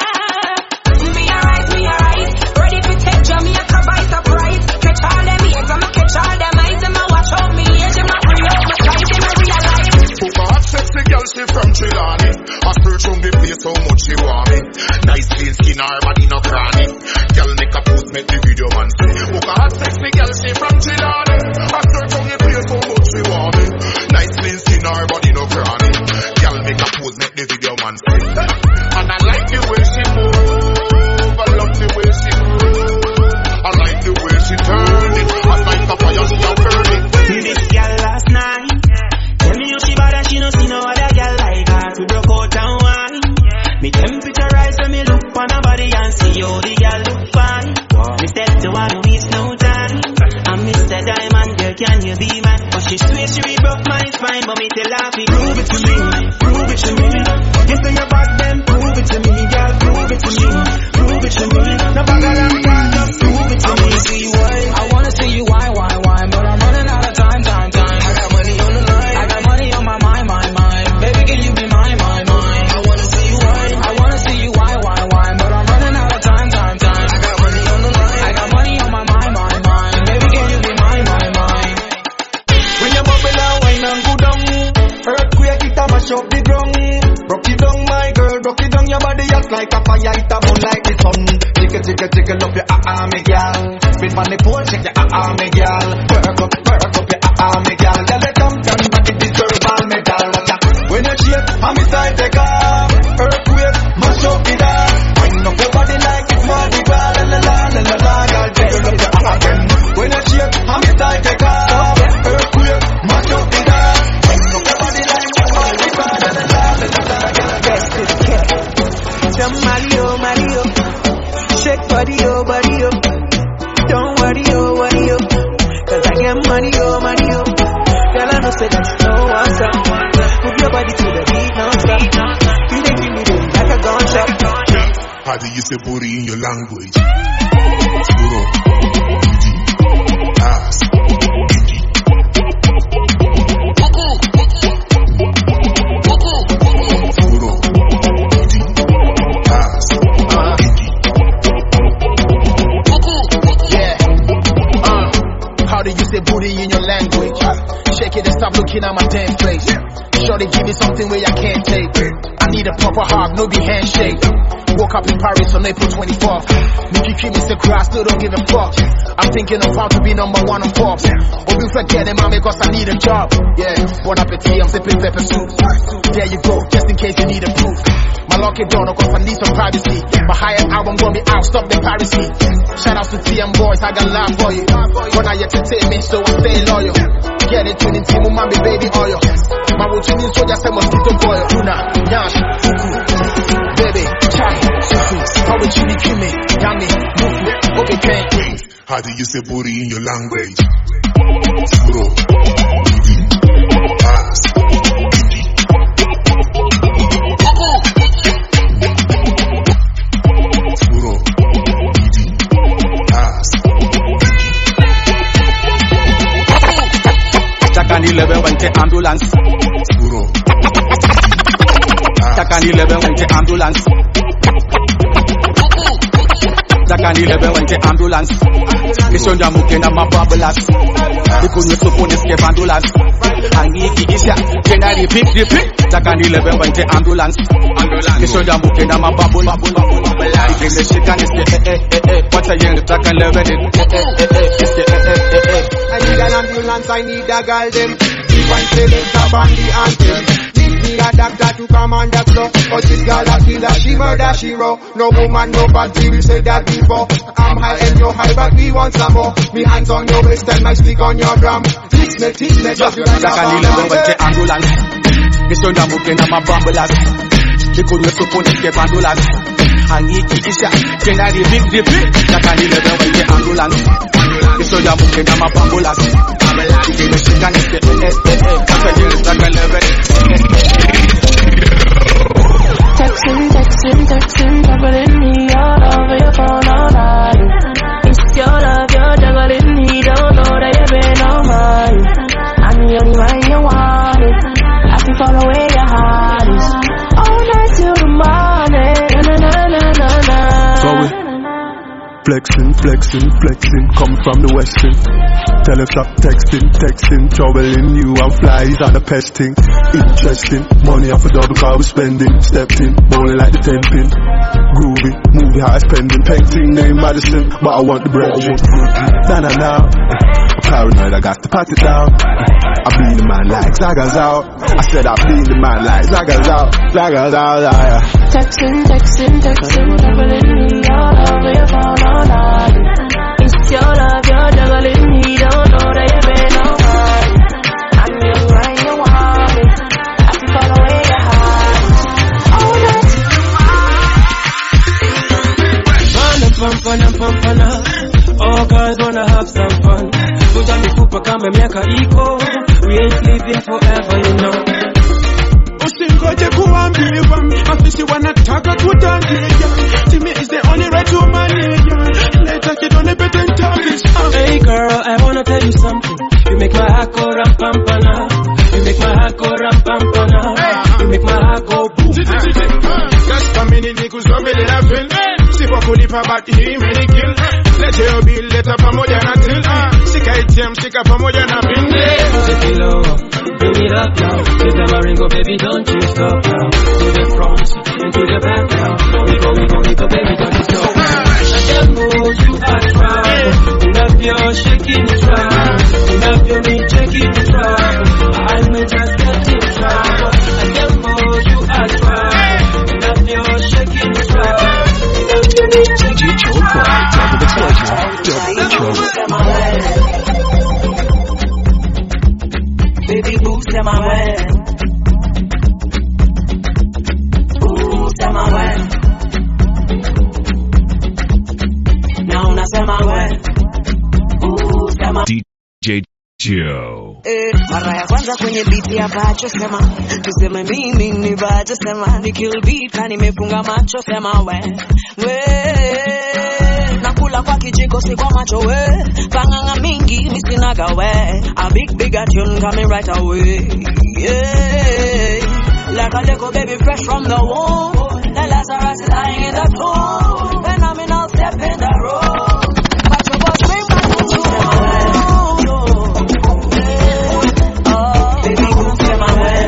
Me a rise, me a rise. Ready for take Jamaica by surprise. Catch all them ears, I'ma catch all them eyes. I'ma watch out me age, I'ma free up my size, I'ma realize. Super hot sexy girl, she from Chilani. I search from the place how much she want me. Nice clean skin, her body no cranny. Girl make a post, make the video man see. Super hot sexy girl, she from Chilani. I search from the place how much she want me. Nice clean skin, her body no cranny. Girl make a post, make the video man see. And I like the way she move. I love the way she move. I like the way she turn it. I like the fire she a burning. This girl last night, tell me how she bad and she no see no other girl like her. We broke out and wine. Me temperature rise when me look on her body and see broke it down your body hot like a fire, it a burn like the sun. Jiggle, jiggle, jiggle up your ah ah, me gal. Spin on the pole, shake your ah ah, me gal. Work up, work up your ah ah, me gal. Girl, the champion, but it deserve all medal. When you shake, I'm inside the car. Earthquake, mash up the dance. Wind up your body like it's Mardi Gras. La la la la la la, girl, jiggle up your ah again. When you shake, I'm inside the car. Earthquake, mash up the dance. Wind up your body like it's Mardi Gras. La la la la la la, girl, best is cat. Some Mario, Mario, shake body, oh, body, oh. Don't worry, oh, worry, oh. Cause I get money, oh, money, oh. Girl, I know say that you know what's up. Move your body to the beat, non-stop. You make me do like a gunshot. How do you say booty in your language? Suro, booty, ass. Booty in your language. Shake it and stop looking at my damn face. Shorty, give me something where I can't take. I need a proper hug, no be handshake. Woke up in Paris on April twenty-fourth. Make you keep me sick, I still don't give a fuck. I'm thinking of how to be number one on Forbes. Or you forget it, mommy, cause I need a job. Yeah, bon appetit, I'm sipping pepper soup. There you go, just in case you need a proof. My lock it down, cause I need some privacy. My highest album gonna be out, stop the piracy. Shout out to T M boys, I got love for you. But now you entertain me, so I stay loyal. Get it, tuning team, mommy, baby oil. My routine is so just a mosquito boil. Tuna, yash, fuku, baby, chai, suku. How would you be me? Yummy, mufu, okay, thank. How do you say booty in your language? Suro, booty, ass. Takani lebe wente ambulance. Takani lebe wente ambulance. Takani lebe wente ambulance. Nishonja muke na mababulas. Ikunye supone ske ambulance. Angi kikisha kena repeat repeat. Takani lebe wente ambulance. Nishonja muke na mababulas. Ikende shikani ske eh eh eh eh. What's a young takani lebe eh eh eh eh. Ske eh eh eh eh. I need an ambulance, I need a girl them. If I say it up on the anthem. Need me a doctor to come on the floor. Cause this girl a killer, she murder, she raw. No woman, no body, we say that before. I'm high and you're high, but we want some more. Me hands on your waist and my stick on your drum. Teach me, teach me, just you like a ambulance. Ambulance. Nishonja muke na mabambulas. Ikunye supone ske ambulance. Angi kikisha kena repeat repeat. Takani lebe wente ambulance. Nishonja muke na mabambulas. Ikende shikani ske eh eh eh. What's a young takani lebe Texting, texting, texting, juggling me all over your phone all night. It's your love, you're juggling me, don't know that you've been on mine. I'm the only one you want it. I can follow where your heart is. All night till the morning. Na na na na na. So we flexing, flexing, flexing, come from the western. Teleshop texting, texting, troubling you and flies on the pesting. Interesting, money off a double car we spending. Stepped in, bowling like the ten pin. Groovy, movie high spending. Painting name Madison, but I want the bread. Nah nah nah. Paranoid, I got to pat it down. I be the man like Zaga's out. I said I be the man like Zaga's out. Zaga's out, yeah. Texting, texting, texting, juggling me all over your phone all night. It's your love, you're juggling me, don't know that you've been on mine. I'm the only one you want it. I can follow where your heart is. All night till the morning. Fun, fun, fun, fun, fun. All girls wanna have some fun. Kuja mifupa kama miaka iko. We ain't living forever, you know. Usingoje kuambiwa, afisi wanataka kutangia. Timi is the only right to manage. Later kidole better than targets. Hey girl, I wanna tell you something. You make my heart go ram pam pana. You make my heart go ram pam pana. You make my heart go boom. Just a minute, niggas don't really laughing. See what could if about him and he kill. Let your bill let up a more than a till. Sick I T M, sick up a more than a bin. Music below, bring it up now. Give them a ring, oh baby, don't you stop now. To the front, and to the back now. We go, we go, we go, baby, don't you stop. Them moves you are trying. Love your shaking try. Love your me taking try. I may just get you try. Them moves you are trying. Love your shaking try. Love your me taking try. Double the pleasure, double the trouble. Baby boost in my way. Boost in my way. Now na sema we. Boost in my D J Joe. Eh, mara ya kwanza kwenye beat ya bacho sema. Tuseme mimi ni bacho sema. Ni kill beat kani mefunga macho sema we. We. Nakula kwa kijiko si kwa macho we. Panganga mingi misinaga we. A big big tune coming right away. Yeah. Like a little baby fresh from the womb. The Lazarus is lying in the tomb. Phenomenal step in the road. But your boss bring back the tune. Oh, baby move to my way.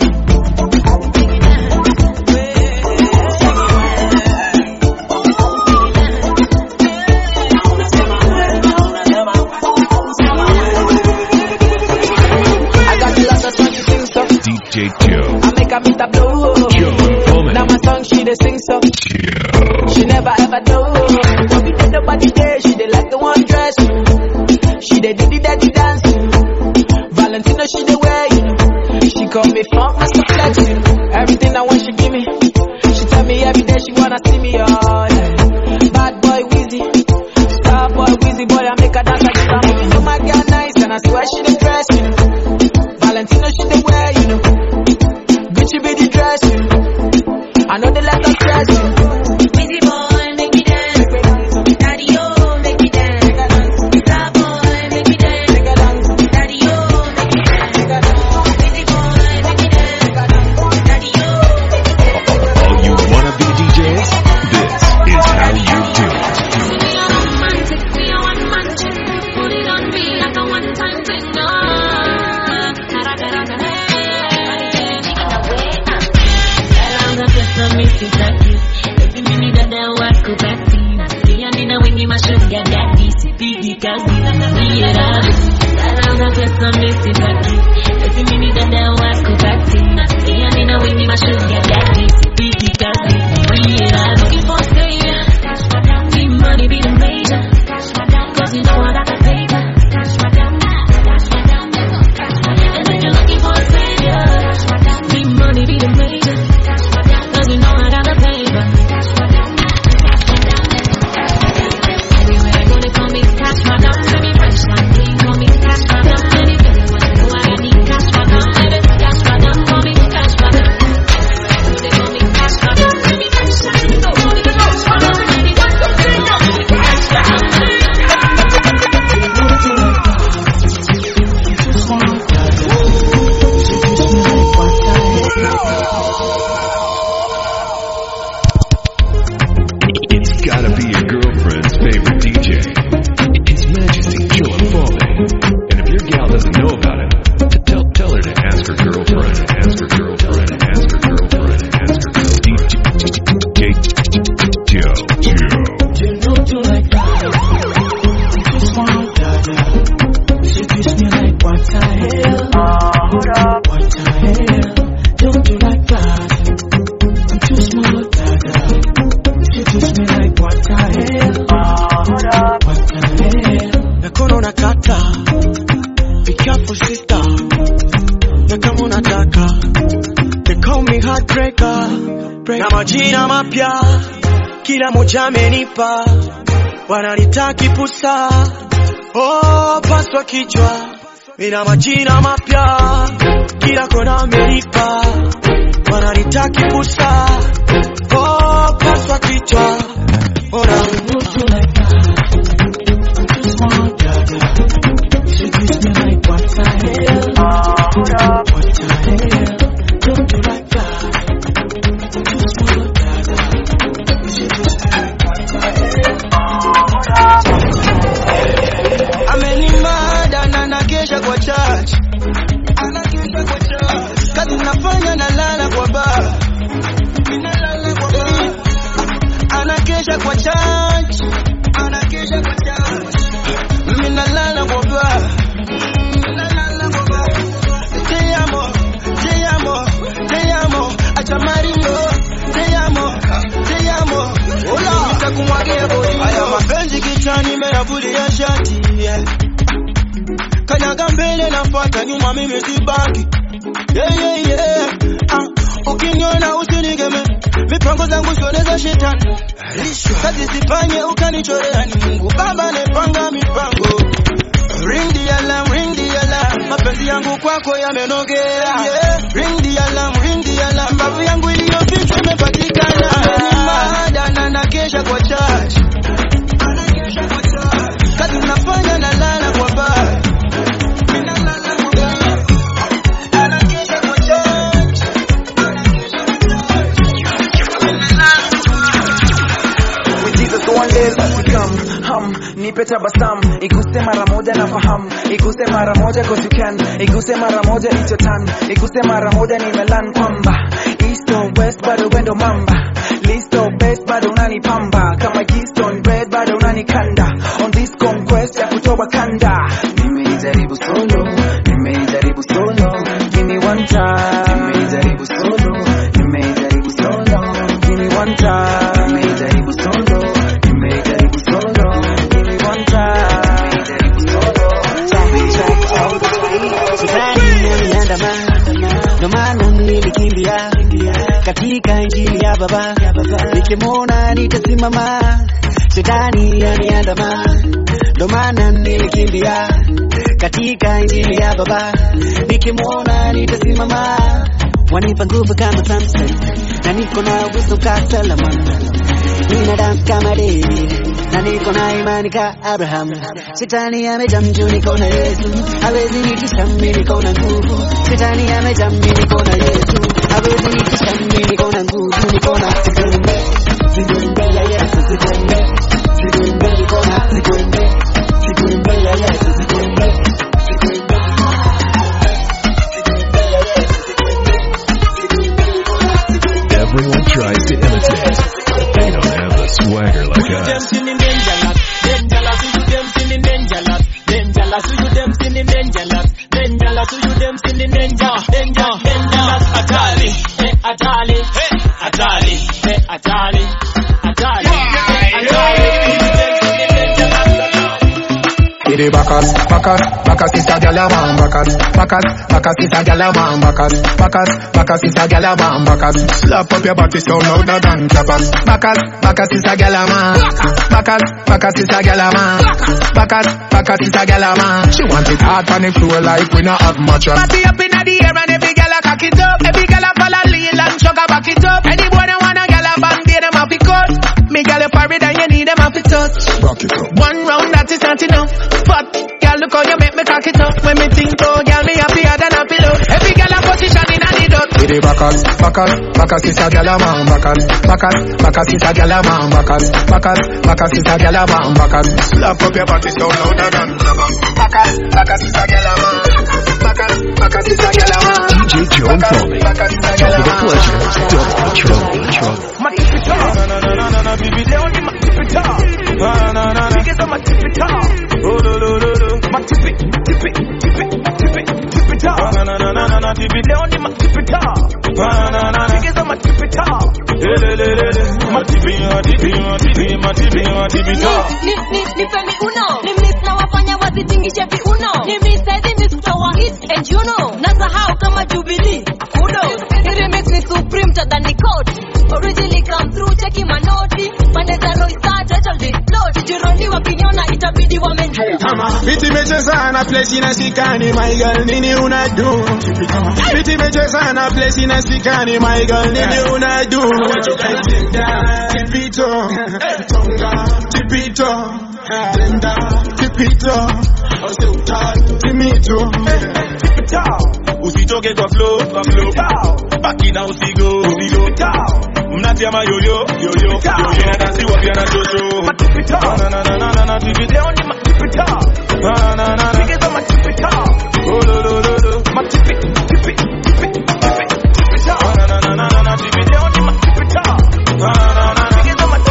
D J Joe. I make her meet a blow. Now my song she dey sing so. Joe. She never ever know. But we did nobody there. She dey like the one dress. She dey do the dirty dance. Valentino she dey wear. You know. She call me funk master flex. You know. Everything I want she give me. She tell me every day she wanna see me. Oh yeah. Bad boy Weezy. Star boy Weezy boy I make her dance like a you know my girl nice and I swear she dey dress. You know. Valentino she dey wear, you know. Gucci be the dress, you know. I know they let us stress, you know. Busy boy, make me dance. Daddy, oh, make me dance. Star boy, make me dance. Daddy, oh, make me dance. Busy boy, make me dance. Daddy, oh, make me dance. Oh, you wanna be D Js? This is how you do it. We are romantic, we are one man chick. Put it on me like a one-time thing, no. Every minute that I walk up at you, the end in a wing, my sugar daddy, speedy, cause we are here. I love the first missing back. Every minute that I walk up at you, the end in a wing, my sugar daddy, speedy, cause we are here. Looking for failure, need money be the major, cause you know what I can pay back. And then you're looking for failure, need money be the major. You know I got the paper. Everywhere I go, they call me Cash Madam. Baby, fresh like me, call me Cash Madam. Any baby wanna know I need Cash Madam. Baby, Cash Madam, call me Cash Madam. They call me Cash Madam. Baby, fresh like me, call me Cash Madam. Baby, what's the thing? Call me Cash Madam. It's gotta be your girlfriend's favorite D J. It's Majesty Joe Falling. And if your gal doesn't know about it, tell tell her to ask her girlfriend, ask her girlfriend, ask her girlfriend, ask her girlfriend. D J Joe. You know you like that. You just want that. She kiss me like what the hell? Hold up. What the hell? Don't you like that? I'm too small, dada. She kiss me like what the hell? Hold up. What the hell? Nakono nakata. Be careful, sister. Na kama unataka. They call me heartbreaker. Na majina mapya. Kila moja amenipa. Wananitaki pusa. Oh, paswa kichwa. Mina majina mapya. Kila kona amenipa. Wananitaki pusa. Oh, paswa kichwa. Ora mtu like that. Just want that. She kiss me like what the hell? What the hell? Don't you like that? Just want that. She kiss me like what the hell? Amenimada na nakesha kwa church. Anakesha kwa church. Kazi nafanya na lala kwa bar. Ninalala kumwagia bodi. Haya mapenzi kichani meyavulia shati, yeah. Kanyaga mbele nafuata nyuma mimi sibaki, yeah, yeah, yeah. Ah, ukiniona usinigeme, mipango zangu sioneza shetani. Kazi sifanye ukanichorea, ni Mungu Baba nepanga mipango. Ring the alarm, ring the alarm, mapenzi yangu kwako yamenogea, yeah. Ring the alarm, ring the alarm, babu yangu iliyofichwa imepatikana. Amenimada na nakesha kwa church, kazi nafanya na lala kwa bar. Nipe tabasamu, iguse mara moja na fahamu, iguse mara moja cause you can, iguse mara moja it's your turn, iguse mara moja nimelan kwamba east or west bado wendo mamba, list or best bado unanipamba, kama Keystone bread bado unanikanda, on this conquest ya kutoba kanda. Nimeijaribu solo, nimeijaribu solo, give me one time. Nimeijaribu solo, nimeijaribu solo, give me one time. Nimeijaribu solo, nimeijaribu solo, give me one time. Nimeijaribu solo, Shetani aliandama, ndo maana nilikimbia katika injili ya Baba, nikimwona nitasimama. Shetani aliandama, ndo maana nilikimbia katika injili ya Baba, nikimwona nitasimama. Wanipa nguvu kama Samson, na niko na uwezo kama Solomon. Nina dance kama David, na niko na imani ka Abraham. Shetani amejamju niko na Yesu, hawezi nitisha mimi niko na nguvu. Shetani amejamju niko na Yesu, hawezi nitisha mimi niko na nguvu. Niko na zigombe, zigombe ya Yesu, zigombe, zigombe niko na zigombe, zigombe ya Yesu, zigombe. Everyone tries to imitate, but they don't have the swagger like us. It backers, backers, backers is a gyal a man backers, backers, backers is a gyal a man backers, backers, backers is a gyal a man backers. Slap up your body so louder than clappers. Backers, backers is a gyal a man, backers, backers is a gyal a man, backers, backers is a gyal a man. She want it hard on the floor like we not have much on. Party up inna the air and every gyal a cock it up, every gyal a follow lean and sugar back it up. Any boy that wanna gyal a band, they them have to cut. Me gyal a parried and you need them have to touch. Rock it up. One round that is not enough. But girl, look how you make me cock it up. When me think oh, girl, me happier than a pillow. Every girl a position in a the dot. It backers, backers, backers is a gyal a man backers, backers, backers is a gyal a man backers, backers, backers is a gyal a man backers. Slap up your body so louder than clappers. Backers, backers is a gyal a man, backers, backers is a gyal a man. D J Joe and Tommy, double the pleasure, double the trouble, trouble. My tippy top, na na na na na na, baby, they only my tippy top, na na na na, because I'm my tippy top, oh lo lo lo lo, my tippy, tippy, tippy, tippy, tippy top, na na na na na na, baby, they only my tippy top, na na na, because I'm my tippy top, le le le le, my tippy, my tippy, my tippy, my tippy, my tippy top. Ni ni ni pemi uno, ni miss na wafanya wazitingishe vi uno, ni miss hizi miss kutoa hit and you know, nasahau kama Jubilee, kudo, ni remix ni supreme to than the code. Originally come through, checking my noti. Pande za Roy start, all the load. Jironi wakinyona itabidi wamenjo. Viti mecheza na place inasikani, my girl nini unadu? Viti mecheza na place inasikani, my girl nini unadu? Tipito, tipito, tipito, timito. Usitoke kwa flow, kwa flow. Baki na usigo, usigo. Mnati ama yoyo, yoyo, yoyo. Na dansi wapi ana jojo. Matipita, na na na na na na. Tipita, only matipita. Na na na na. Because I'm a tipita. Oh lo lo lo lo. Matipi, tipi, tipi, tipi, tipita. Na na na na na na. Tipita, only matipita. Na na na na. Because I'm a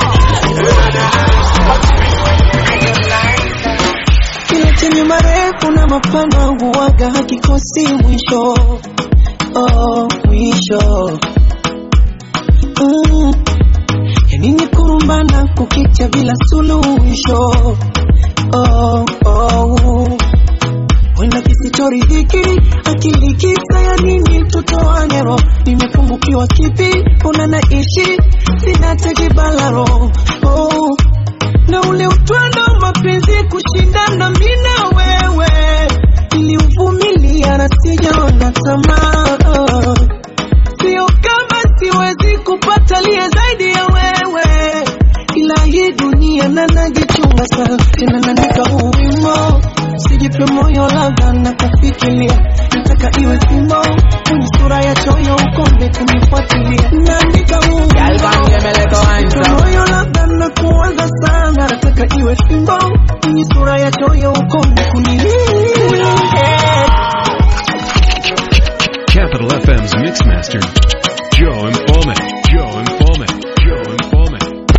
tipita. Kila chenye marefu na mapana huwaga hakikosi mwisho, oh mwisho. Mm. Yani ni kurumbana kujificha bila suluhisho. Oh, oh. Wenda kisichoridhiki, akili kisa ya nini tutoane roho. Nimepungukiwa kipi, una naishi, sina tajibala roho. Oh, na ule utwando mapenzi kushindana mimi na wewe. Niliuvumilia na sijaona tamaa. Sio kama siwezi kupata liye zaidi ya wewe, ila hii dunia na najichunga sana. Tena naandika huu wimbo, sijipe moyo labda na kufikiria. Nataka iwe fimbo, kwenye sura ya choyo ukombe kunifuatilia. Naandika huu wimbo, sijipe moyo labda na kuwaza sana. Nataka iwe fimbo, kwenye sura ya choyo ukombe kunilia. Capital F M's Mixmaster, Joe Infome, Joe Infome, Joe Infome.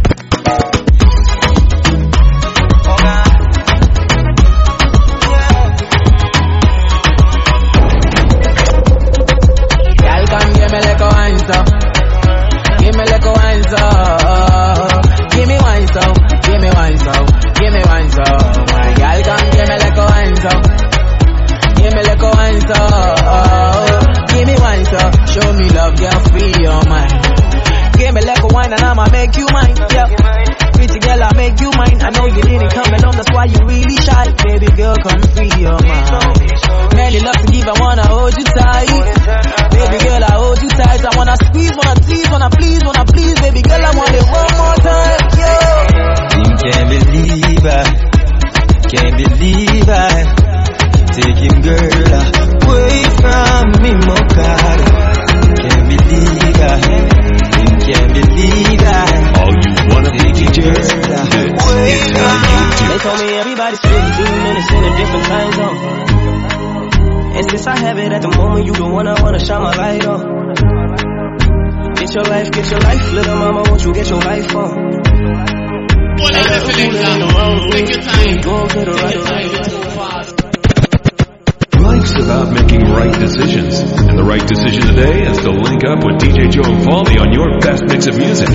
Y'all come give me like a wine so, give me like a wine so, give me wine so, give me wine so, give me wine so. Y'all come give me like a wine so, give me like a wine so. Give me wine, so show me love, girl, free your mind. Give me like a wine and I'ma make you mine, yeah. Pretty girl, I'll make you mine. I know you didn't come along, that's why you really shy. Baby girl, come free your mind. Many love to give, I wanna hold you tight. Baby girl, I hold you tight. I wanna squeeze, wanna tease, wanna please, wanna please. Baby girl, I want it one more time, yeah. You can't believe I, can't believe I take him, girl, away from me, Mokada. Can't believe I, you can't believe I. All you wanna be D Js, away from me. They told me everybody's fifteen minutes in a different time zone. And since I have it at the moment, you the one I wanna shine my light on. Get your life, get your life, little mama, won't you get your life on? Well, I'm listening now. Take your time. Take your time. Life's about making right decisions, and the right decision today is to link up with D J Joe Infome on your best mix of music.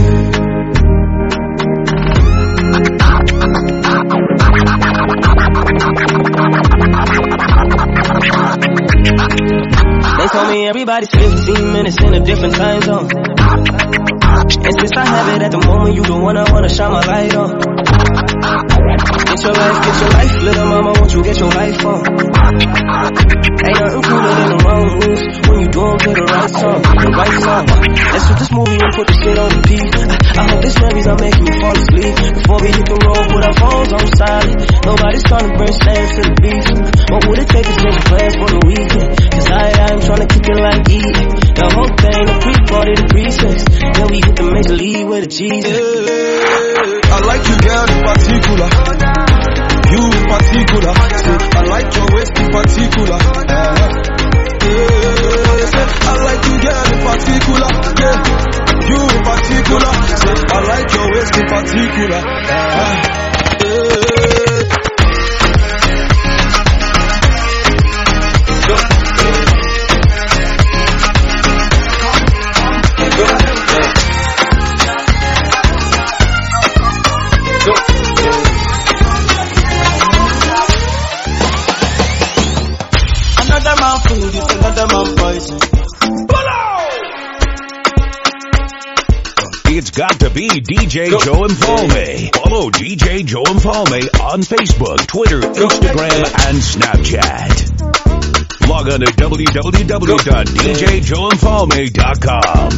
They told me everybody's fifteen minutes in a different time zone. And since I have it at the moment, you the one I wanna shine my light on. Get your life, get your life, little mama, won't you get your life on? Ain't nothing cooler than the wrong moves when you do them to the right song, the right song. Let's shoot this movie and put this shit on repeat. I hope this memories are making me fall asleep. Before we hit the road, put our phones on silent. Nobody's trying to bring sand to the beach. What would it take to make plans for the weekend? Cause I, I'm trying to kick it like E. The whole thing, the pre-party, the pre-sex. Then we hit the major league with a G. I like you, girl, in particular. You in particular. I like your waist in particular. I like you, girl, in particular. Yeah. You in particular. I like your waist in particular. Another man food is another man poison. It's got to be D J Joe Infome. Follow D J Joe Infome on Facebook, Twitter, Instagram, and Snapchat. Log on to w w w dot d j joe infome dot com.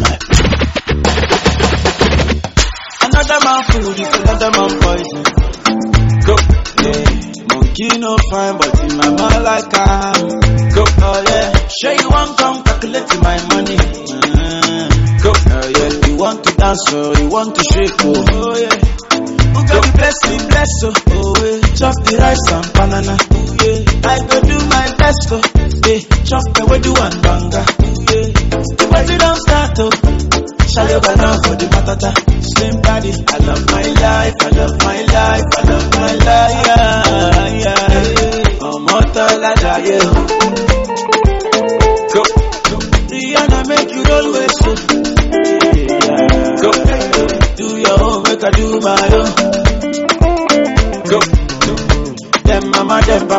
Another man food is another man poison. Go, yeah. Monkey no fine, but in my mind like I go, oh yeah. Sure you want come calculate my money. Mm. Go, oh yeah. You want to dance, oh, you want to shake, oh, oh yeah. Who got the bless me, bless, oh, oh yeah. Chop the rice and banana, oh yeah. I go do my best, oh yeah. Chop the way do one banga, oh yeah. The party don't start, oh. Shall over now for the matata. Same body, I love my life, I love my life, I love my life, yeah, yeah. Oh, mortal, I die, yeah. Go, go. Rihanna make you always so. Yeah. Go, do your own, make I do my own.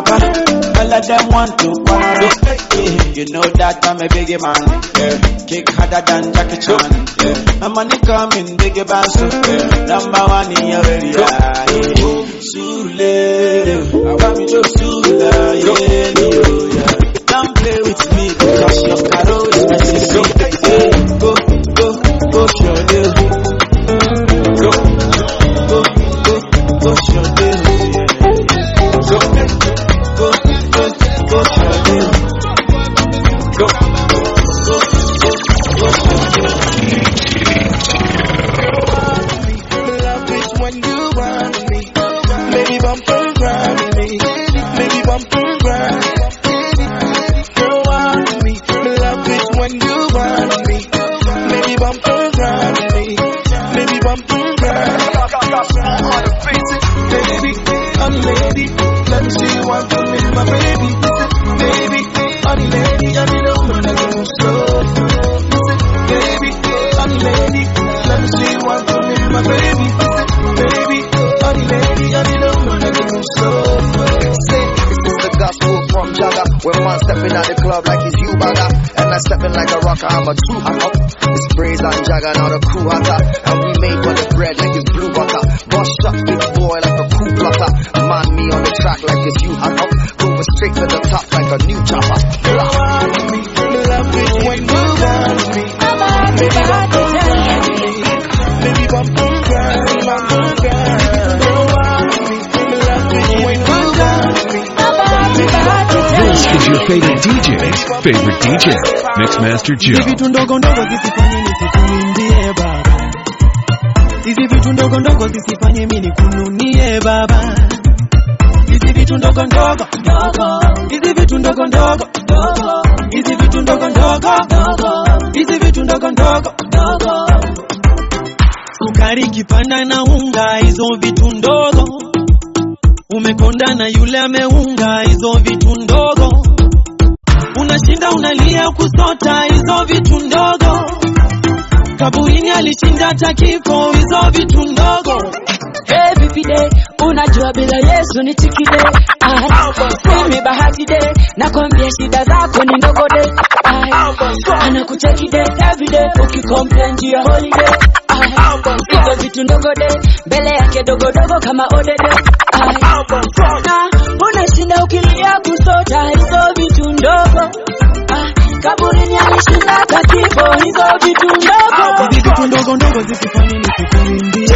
waka. All of them want to quarrel. Yeah. You know that I'm a biggie man. Yeah. Kick harder than Jackie Chan. Yeah. My money coming, biggie bounce. Yeah. Number one in your area. Yeah. Sule, I want me to Sule. Yeah, yeah. Don't play with me because your caro is messing me. Yeah. Go, go, go, your deal. Go, go, go, go, your deal. Go, go, go, go, your deal. Go, go, go, go, your deal. Love is when you want me. Maybe bump and grind me. Maybe bump and grind. Girl, want me. Love is when you want me. Maybe bump and grind me. Maybe bump and grind. Baby, honey lady, let me see you want to be my baby. Baby, honey lady, I need a woman that can move slow. Baby, honey lady, let me see you want to be my baby. Baby, honey lady, I need a woman that can move slow. Say, this is the gospel from Jagger. When man stepping at the club like he's you bagger, and I stepping like a rocker, I'm a true hacker. It's Praise and Jagger, now the crew hacker. And we made one of bread like it's blue butter. Boss shot big boy like a cool plotter. Man me on the track like it's you hacker. Going straight to the top like a new chopper. Love me, love me when you want me. Baby, bump and grind me. Baby, bump and grind, bump and grind. Love me, love me when you want me. This is your favorite D J's favorite D J, Mixmaster Joe. Hizi vitu ndogo ndogo zisifanye nisikuimbie baba. Hizi vitu ndogo ndogo zisifanye mimi nikununie baba. Hizi vitu ndogo ndogo ndogo. Hizi vitu ndogo ndogo ndogo. Hizi vitu ndogo ndogo ndogo. Hizi vitu ndogo ndogo ndogo. Sukari kipanda na unga, hizo vitu ndogo. Umekonda na yule ameunga, hizo vitu ndogo. Unashinda unalia kusota, hizo vitu ndogo. Kaburini alishinda hata kifo, hizo vitu ndogo. Hey vipi de, unajua bila Yesu ni chikide. Mimi bahati de, nakwambia shida zako ni ndogo de. Anakucheki de, every day, ukicomplain juu ya holiday. Hizo vitu ndogo de, mbele yake dogo dogo kama odede. Na unashinda ukilia kusota, hizo vitu ndogo. Kaburini alishinda hata kifo, hizo vitu ndogo. Hizi vitu ndogo ndogo zisifanye nisikuimbie.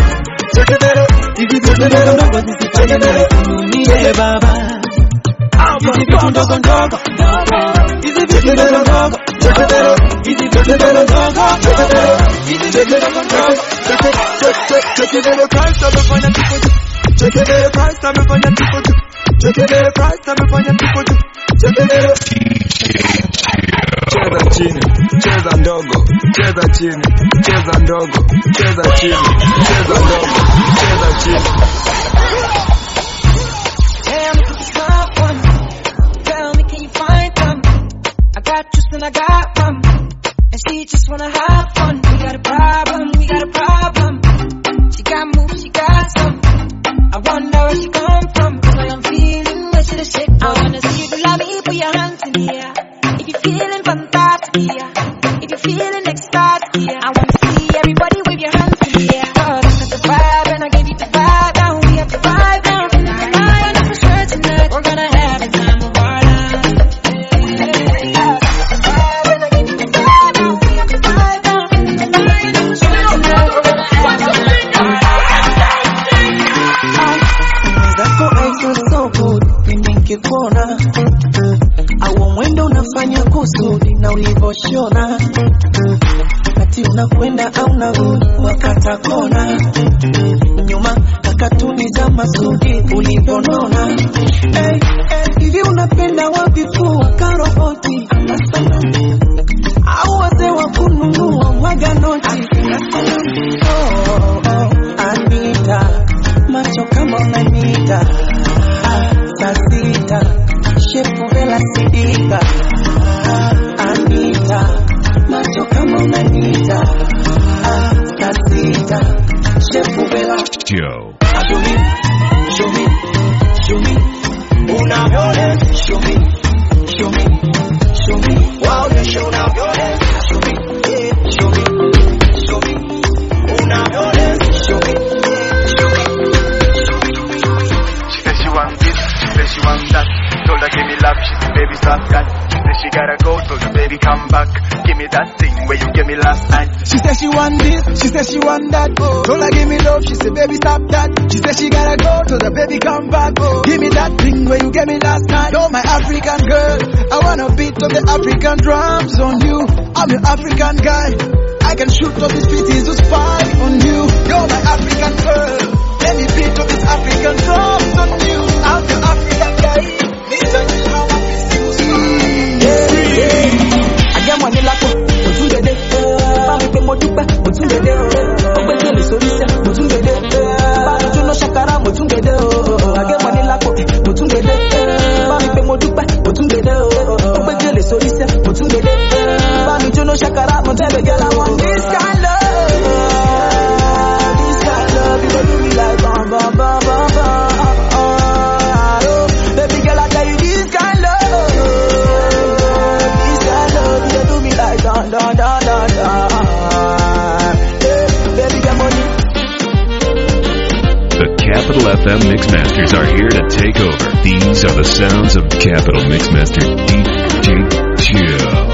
Hizi vitu ndogo ndogo zisifanye nikununie baba. Hizi vitu ndogo ndogo. Hizi vitu ndogo ndogo. Hizi vitu ndogo ndogo. Hizi vitu ndogo ndogo. Check it out, price of the fine people. Check it out, price of the fine people. Check it out, price of the fine people. Check it out. Cheza chini, cheza ndogo, cheza chini, cheza ndogo, cheza chini, cheza ndogo, cheza chini. Damn, it's not one. Tell me, can you find them? I got trust and I got one. And she just wanna have fun. We got a problem, we got a problem. She got moves, she got some. I wonder where she come from. Cause I am feeling where she the shit. I wanna see you love me, put your hands in the air. If you're feeling fantastic, yeah. If you're feeling ecstatic, yeah. I wanna see everybody with your hands in the air. Oh, this is the vibe, and I gave you the vibe. Now we have the vibe, now feeling the vibe. And for sure tonight, we're gonna have the time of our lives. Yeah. The vibe, and I gave you the vibe. Now we have the vibe, now feeling the vibe. And for sure tonight, we're gonna have the time of our lives. Zako aizo so good, pindi nkikuona. Au mwendo unafanya kusudi na ulivoshona. Kati unakwenda au narudi wakata kona. Nyuma kakatuni za masudi ulivonona. Hey, hey, hivi unapenda wapifu karoboti. Au wazee wa kununua mwaga noti. Oh, oh, Anita, macho kama unanita. Saa sita, shepu vela sidika. Anita, macho kama unanita. Saa sita, shepu vela. Joe. Show me, show me, show me. Una that thing where you gave me last night. She said she want this, she said she want that. Oh. Told her give me love, she said baby stop that. She said she gotta go, told her baby come back. Oh. Give me that thing where you gave me last night. Oh my African girl, I wanna beat up the African drums on you. I'm your African guy, I can shoot up these cities to spy on you. You're my African girl, let me beat up these African drums on you. I'm your African guy, need to chill how I feel so yeah, yeah. I get money like mo tún dédé, bá mi pé mo dúpẹ́, mo tún dédé, ọgbẹ́ tí èlé sórí sẹ́, mo tún dédé, bá mi jóná ṣàkárà, mo tún dédé, I get money like mo tún dédé, bá mi pé mo dúpẹ́, mo tún dédé, ọgbẹ́ tí èlé sórí sẹ́, mo tún dédé, bá mi jóná ṣàkárà, mo tún dédé. Girl, I want this kind love, this kind love, you gon' do me like bam bam bam bam bam. Oh, baby girl, I tell you this kind love, this kind love, you gon' do me like dun dun dun dun dun. Yeah, baby, get money. The Capital F M Mixmasters are here to take over. These are the sounds of Capital Mixmaster D J Chill.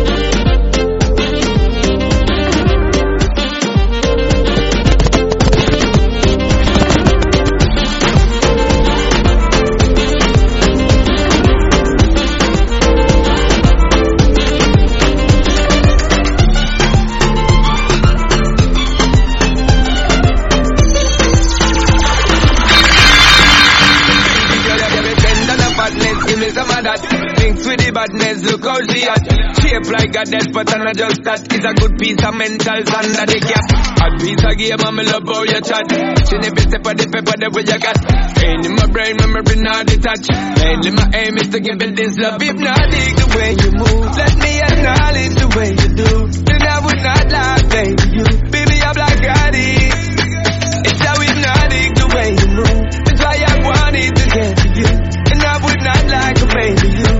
Badness, look how she at. Shape like a death, but I'm not just that. It's a good piece of mental under the cap. A piece of game, I'm love how you chat. She never step on the paper, the way you got. Ain't in my brain, memory not detached. Mainly my aim is to give it this love. If not, dig the way you move. Let me acknowledge the way you do. Then I would not lie, baby, you. Baby, I'm like Gotti. It's how hypnotic the way you move. That's why I wanted to get to you. And I would not like a baby, you.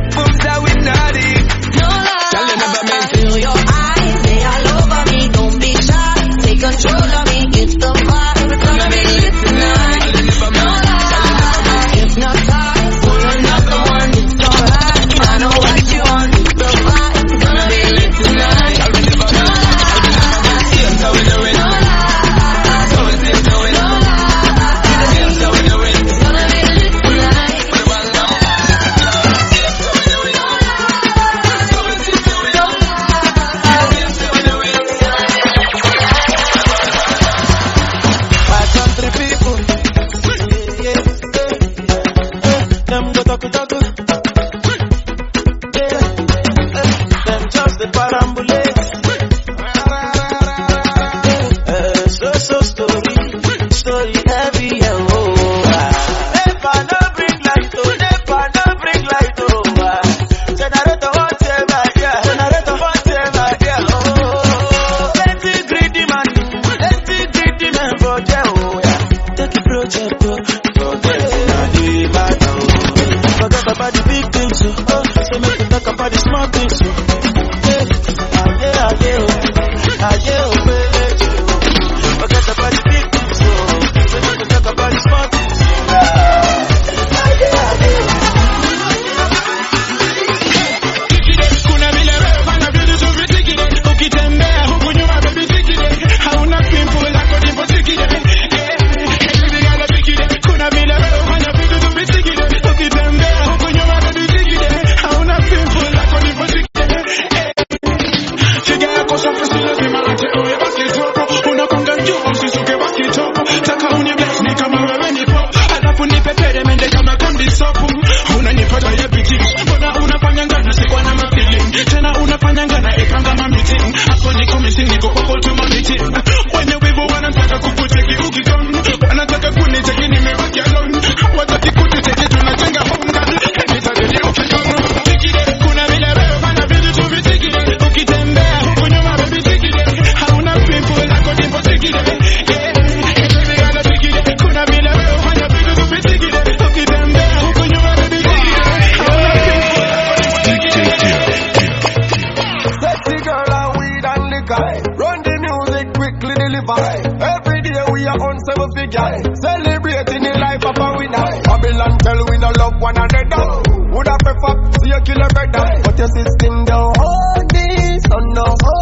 Feel your eyes, they all over me. Don't be shy, take control of me. It's the vibe, it's gonna be lit tonight. No lie, hypnotized, so you're not the one. It's alright, I know what you want. It's the vibe, it's gonna be lit tonight. No lie, here's how we do it. No lie, so it's it, do it. No lie, here's how we do it. It's gonna be lit tonight. Celebrating the life of a winner. Babylon tell we no love one another. Would I prefer see you kill a brother, but your system don't hold this, so no hold.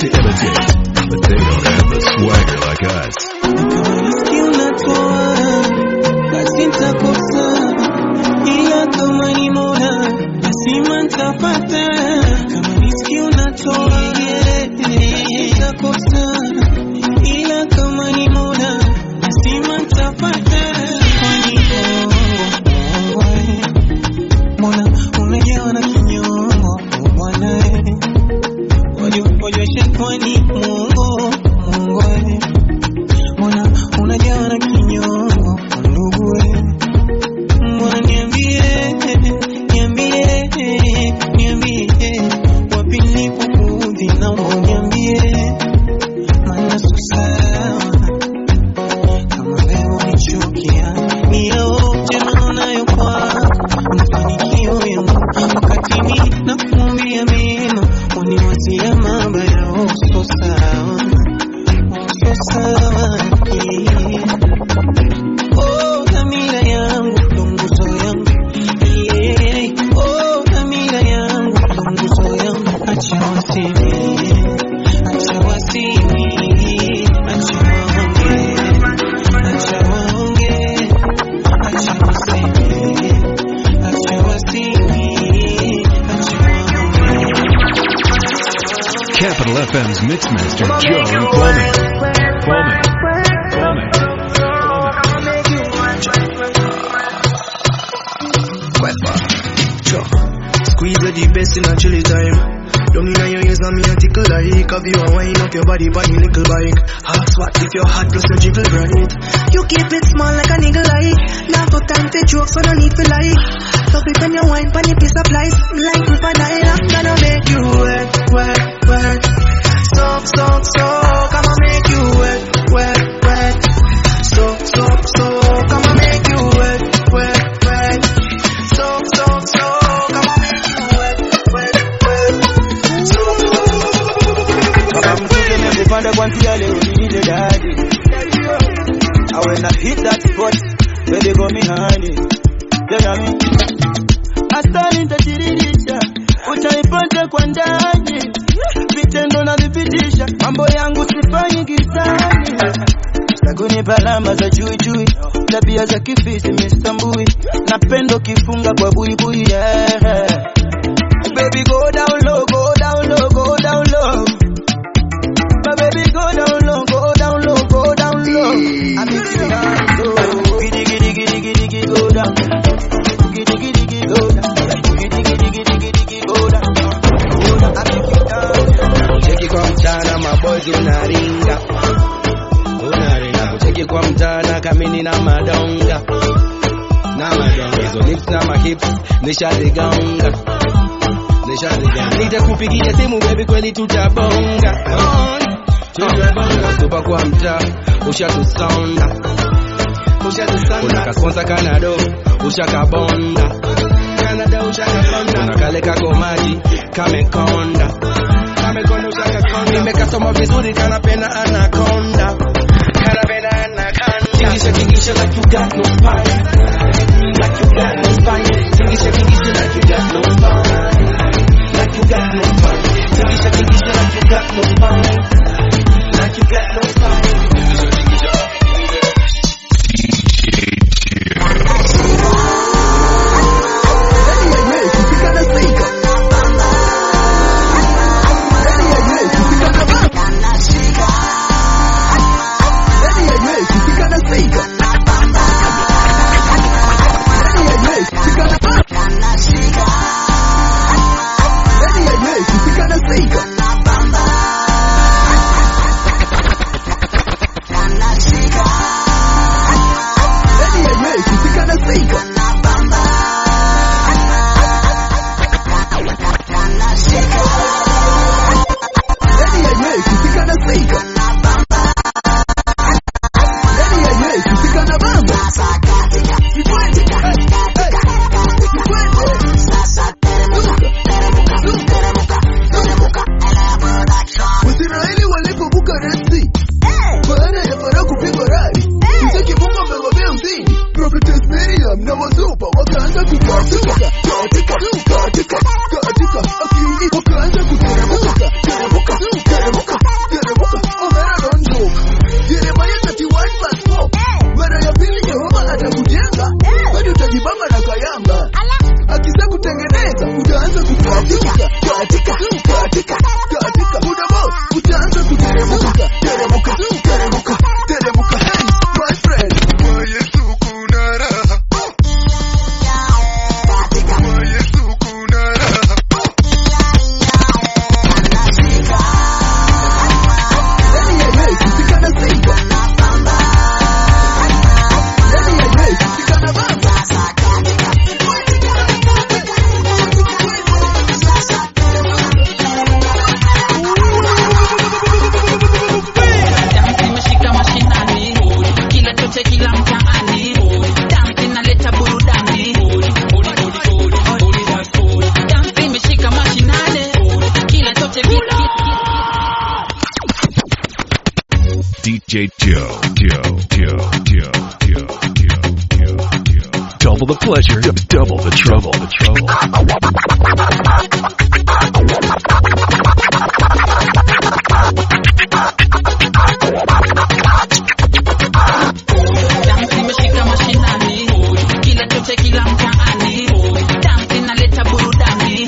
to imitate, but they don't have the swagger like us. Riziki unatoa, basi nitakosa, ila kama ni Mola, lazima nitapata. Kama riziki unatoa, nitakosa, ila kama ni Mola, lazima nitapata. Kwani Mungu, Mola umejawa na kinyongo, Bwana wajua wajua shetani Mungu, Mungu Mbona unajawa na kinyongo ndugu we? Mbona niambie, niambie, niambie wapi nilipokuudhi, naomba niambie, maana si sawa kama leo unichukia. Ni yote naonayo kwa mafanikio yangu, wakati mimi nakuambia mema uniwazia mabaya. Oh, so sawa, so sawa. Oh, dhamira yangu ndo nguzo yangu, yeah. Oh, dhamira yangu ndo nguzo yangu. Acha waseme, acha waseme, acha waonge, acha waonge, acha waseme, acha waseme, acha waonge. Capital F M's Mixmaster Joe Foreman. Foreman. Foreman. Squeeze the best in a chilly time. Don't in your ears and me a tickle like. Have you a wind up your body by the little bike. Half swat if you're hot plus you jiggle right. You keep it small like a niggle like. Now for time to joke so no need for lie. Love it when you wine pan the piece of life. Like with a dial I'm gonna make you wet, wet, wet. Soak, soak, soak, I'ma make you wet, wet, wet. Soak, soak, soak, I'ma make you wet, wet, wet. Soak, soak, soak, I'ma make you wet, wet, wet. Soak, soak. I'm cooking every panda one to yale, we need a daddy. And when I hit that spot, baby go me honey. Tell me, I start in the chiririsha, utaipata kwa ndani. Vitendo na vipitisha, mambo yangu sifanyi gizani. Saguni palama za chui chui, tabia za kifisi mistambui. Napendo kifunga kwa bui bui, yeah. Baby go down low, go down low, go down low. My baby go down low, go down low, go down low. I make you down low. Giddy giddy giddy giddy giddy go down. Giddy giddy giddy go down. Giddy giddy giddy giddy giddy go down. Go down, I make you down. Cheki kwa mchana maboys unaringa, unaringa. Cheki kwa mchana kamini na madonga, na madonga. Hizo lips na ma hips nishazigonga, nishazigonga. Nitakupigia simu baby kweli tutabonga, tutabonga. Tupa kwa mtaa ushatusonda, ushatusonda. Unakasponsa Canada ushakabonda, Canada ushakabonda. Unakale kako maji kamekonda, kamekonda ushakakonda. Nimekasoma vizuri kanapenda anaconda, kanapenda anaconda. Tingisha tingisha like you got no spine, like you got no spine. Tingisha tingisha like you got no spine, like you got no spine. Tingisha tingisha like you got no spine, like you got no spine. Tingisha tingisha. Mnawazupa wakaanza kukatika katika katika katika akili wakaanza kuteremuka teremuka teremuka D J Joe, Joe, Joe, Joe, Joe, Joe, Joe, Joe. Double the pleasure, double the trouble, the trouble. Dancing meshika mashinani, kila choche kila mtaani, dancing naleta burudani.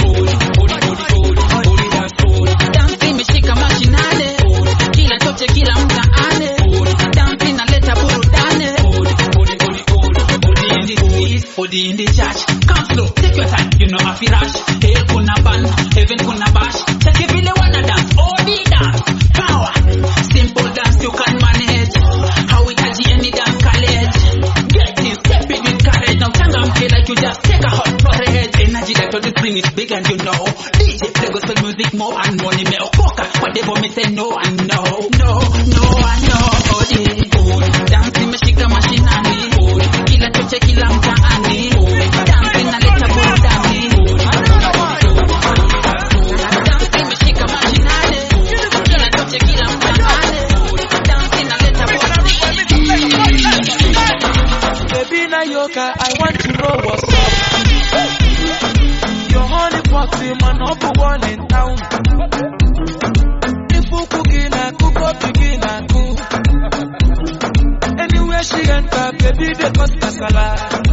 Dancing meshika mashinani, kila choche kila mtaani, dancing naleta burudani. Body in the church, come slow, take your time, you know I feel rush. Hell kuna ban, heaven kuna bash. Check if you wanna dance, all the dance, power. Simple dance you can manage. How it has any dance college. Get it, step it with courage. Now stand and play like you just take a hot porridge. Energy that all the screen is big and you know. D J play gospel music more and money me coca. Whatever me say no and no, no, no and no. Body, dancing me shika mashinani. Kila choche kila mtaani. Dancing na leta burudani. Dancing me shika mashinani. Kila choche kila mtaani. Dancing na leta burudani. Baby Nayoka, I want to know what's up. Your honey pot, my number one in town. If you cooking, I cook up, begin and cook. Anywhere she enter, baby, they cost casala.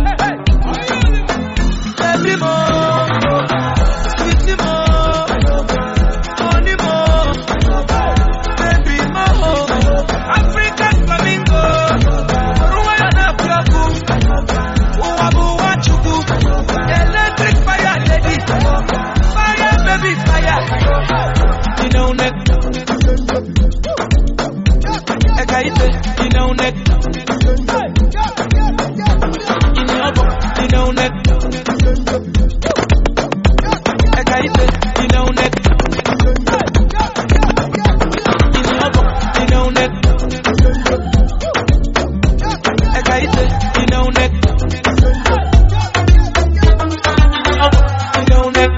Baby more, sweetie more, honey more, baby more. African flamingo, Rwanda Plaku, Uwabu Wachuku, electric fire lady, fire baby fire. You know neck, Ekaite, you know neck. You know neck, Ekaite, you know neck, you know neck, Ekaite, you know neck, you know neck.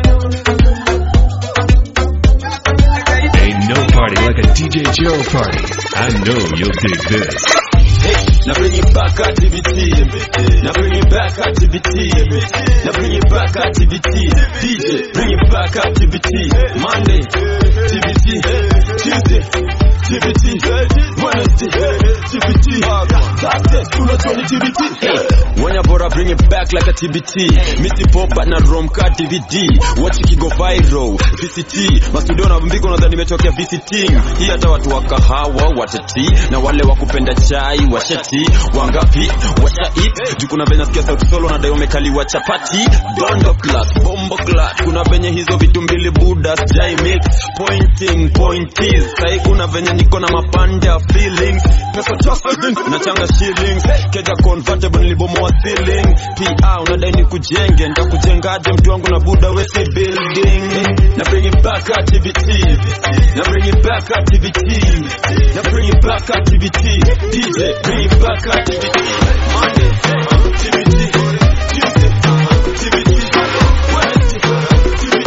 Ain't no party like a D J Joe party. I know you'll dig this. Now bring it back activity. Now bring it back activity. Now bring it back activity. D J, bring it back activity. Monday, T B T. Tuesday, T B T. Wednesday, T B T. Thursday, tunatoni T B T. When you bora bring it back like a T B T. Missy pop but na romka D V D. Watch it go viral. V C T. Masudona mbigo na dhani metokea visiting. Hii hata watu wa kahawa watati na wale wakupenda chai washati. Wangapi washa eat juu kuna venye sikia sauti solo na dayo mekaliwa chapati. Dondo class, bombo class. Kuna venye hizo vitu mbili buda jai mix. Pointing, pointies. Sai kuna venye niko na mapanda feelings. Pesa just na changa shillings. Keja convertible nilibomoa ceiling. P A unadai ni kujenge. Nita kujengaje mtu wangu na buda wesi building. Na bring it back activity. Na bring it back activity. Na bring it back activity. D J bring it back activity. Monday, T B T. Tuesday, T B T. Wednesday, T B T.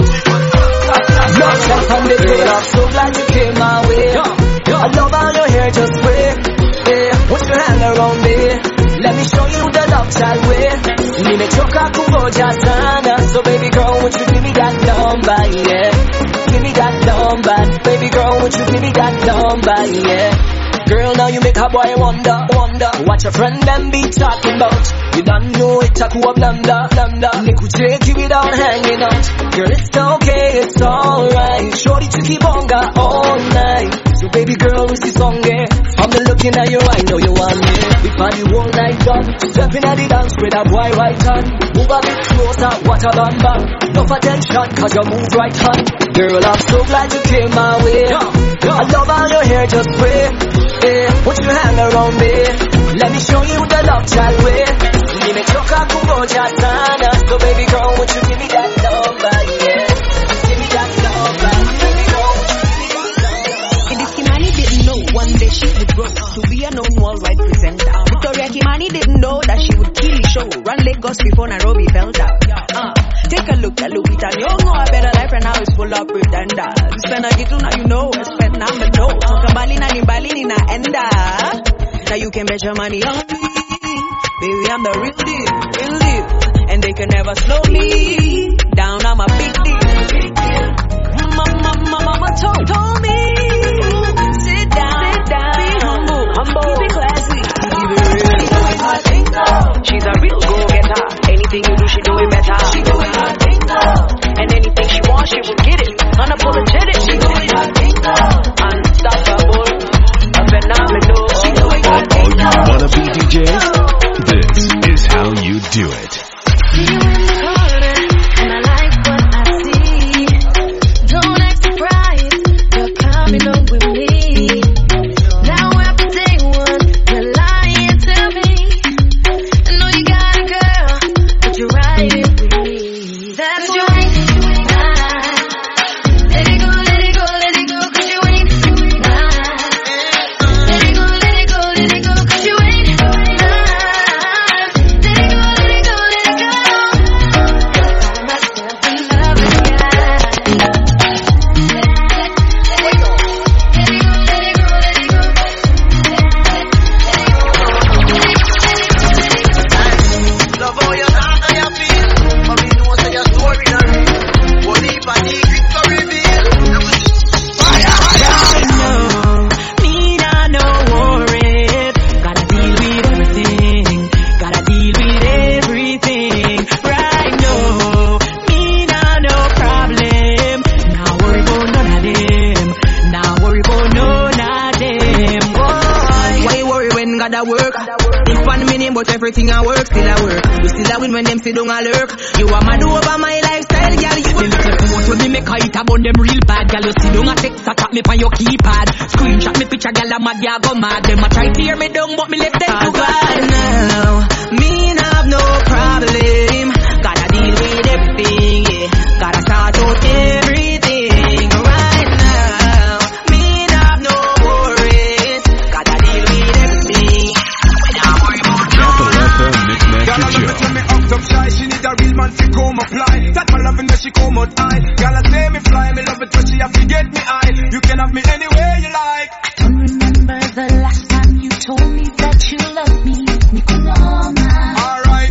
Love shot on the day. I'm so glad you came my way. I love how your hair just sway. Yeah, put your hand around me. Let me show you the love child way. Nimechoka kungoja sana. So baby girl, won't you give me that number, yeah? Give me that number. Baby girl, won't you give me that number, yeah? Girl, now you make a boy wonder, wonder what your friend them be talking about. You don't know it, a cool blunder, blunder. They could take you without hanging out. Girl, it's okay, it's alright. Shorty to keep on got all night. So baby girl, what's the song, yeah? I'm looking at you, I know you want me. We party all night long. Stepping at the dance with a boy right hand. Move a bit closer, what a bang bang. Enough attention, cause you move right hand. Girl, I'm so glad you came my way. I love how your hair just sway. Yeah, put your hand around me. Let me show you the love child way. Nimechoka kungoja sana. So baby girl, won't you give me that number, yeah? Give me that number. Baby girl, won't you give me that number? Edith Kimani didn't know one day she would grow to be a known worldwide presenter. Victoria Kimani didn't know that she would kill the show, run Lagos before Nairobi felt out. Uh, take a look at Lupita Nyong'o, a better life right now is full of pretenders. Spend a gitu now you know, spend now the know. So kambali na nimbali ninaenda. Now you can bet your money on me. Baby, I'm the real deal, real deal. And they can never slow me down. I'm a big deal. Mama, mama, mama told, told me, sit down, sit down, be humble, humble, keep it classy, keep it real. She doing her thing though. She's a real go-getter. Anything you do, she do it better. She doing her thing though. And anything she wants, she will get it. Unapologetic, she doing her thing though. Unstoppable, a phenomenal. She doing her thing though. All you wanna be D Js? This is how you do it. See you in the corner, and I like what I see. Don't act surprised, you're coming up with me. Now after day one, you're lying to me. I know you got a girl, but you're riding with me. That's right. Let it go, let it go, let it go, 'cause you ain't mine. Let it go, let it go, let it go, 'cause you ain't mine. Let it go, let it go, let it go. I find myself in love Love how you talk and you feel, but me know say your story not real. What if I need it to reveal? Right now, me not no worried. Gotta deal with everything. Gotta deal with everything. Right now, me not no problem. Now worry about none of them. Now worry about none of them. Boy, why you worry when gotta work? If one minute but everything I work, still I work. You still a win when them sit down a lurk. You are mad over my lifestyle, girl. You a little post when me make a hit about them real bad, girl. You sit down a text, attack me on your keypad. Screenshot me picture, girl. I'm mad, ya go mad. Them a try tear me down, but me left them to God. Now, me not have no problem. Gotta deal with everything, yeah. Gotta start out everything. Right now, me not have no worries. Gotta deal with everything. Now worry about Capital F M Mixmaster Girl, I love Joe. it when me up top shy. She need a real man to come apply. That my loving when she come out high. Girl, I say me fly. Me love it when she have to get me high. You can have me anywhere you like. Don't remember the last time you told me that you love me. Nicoloma. Alright.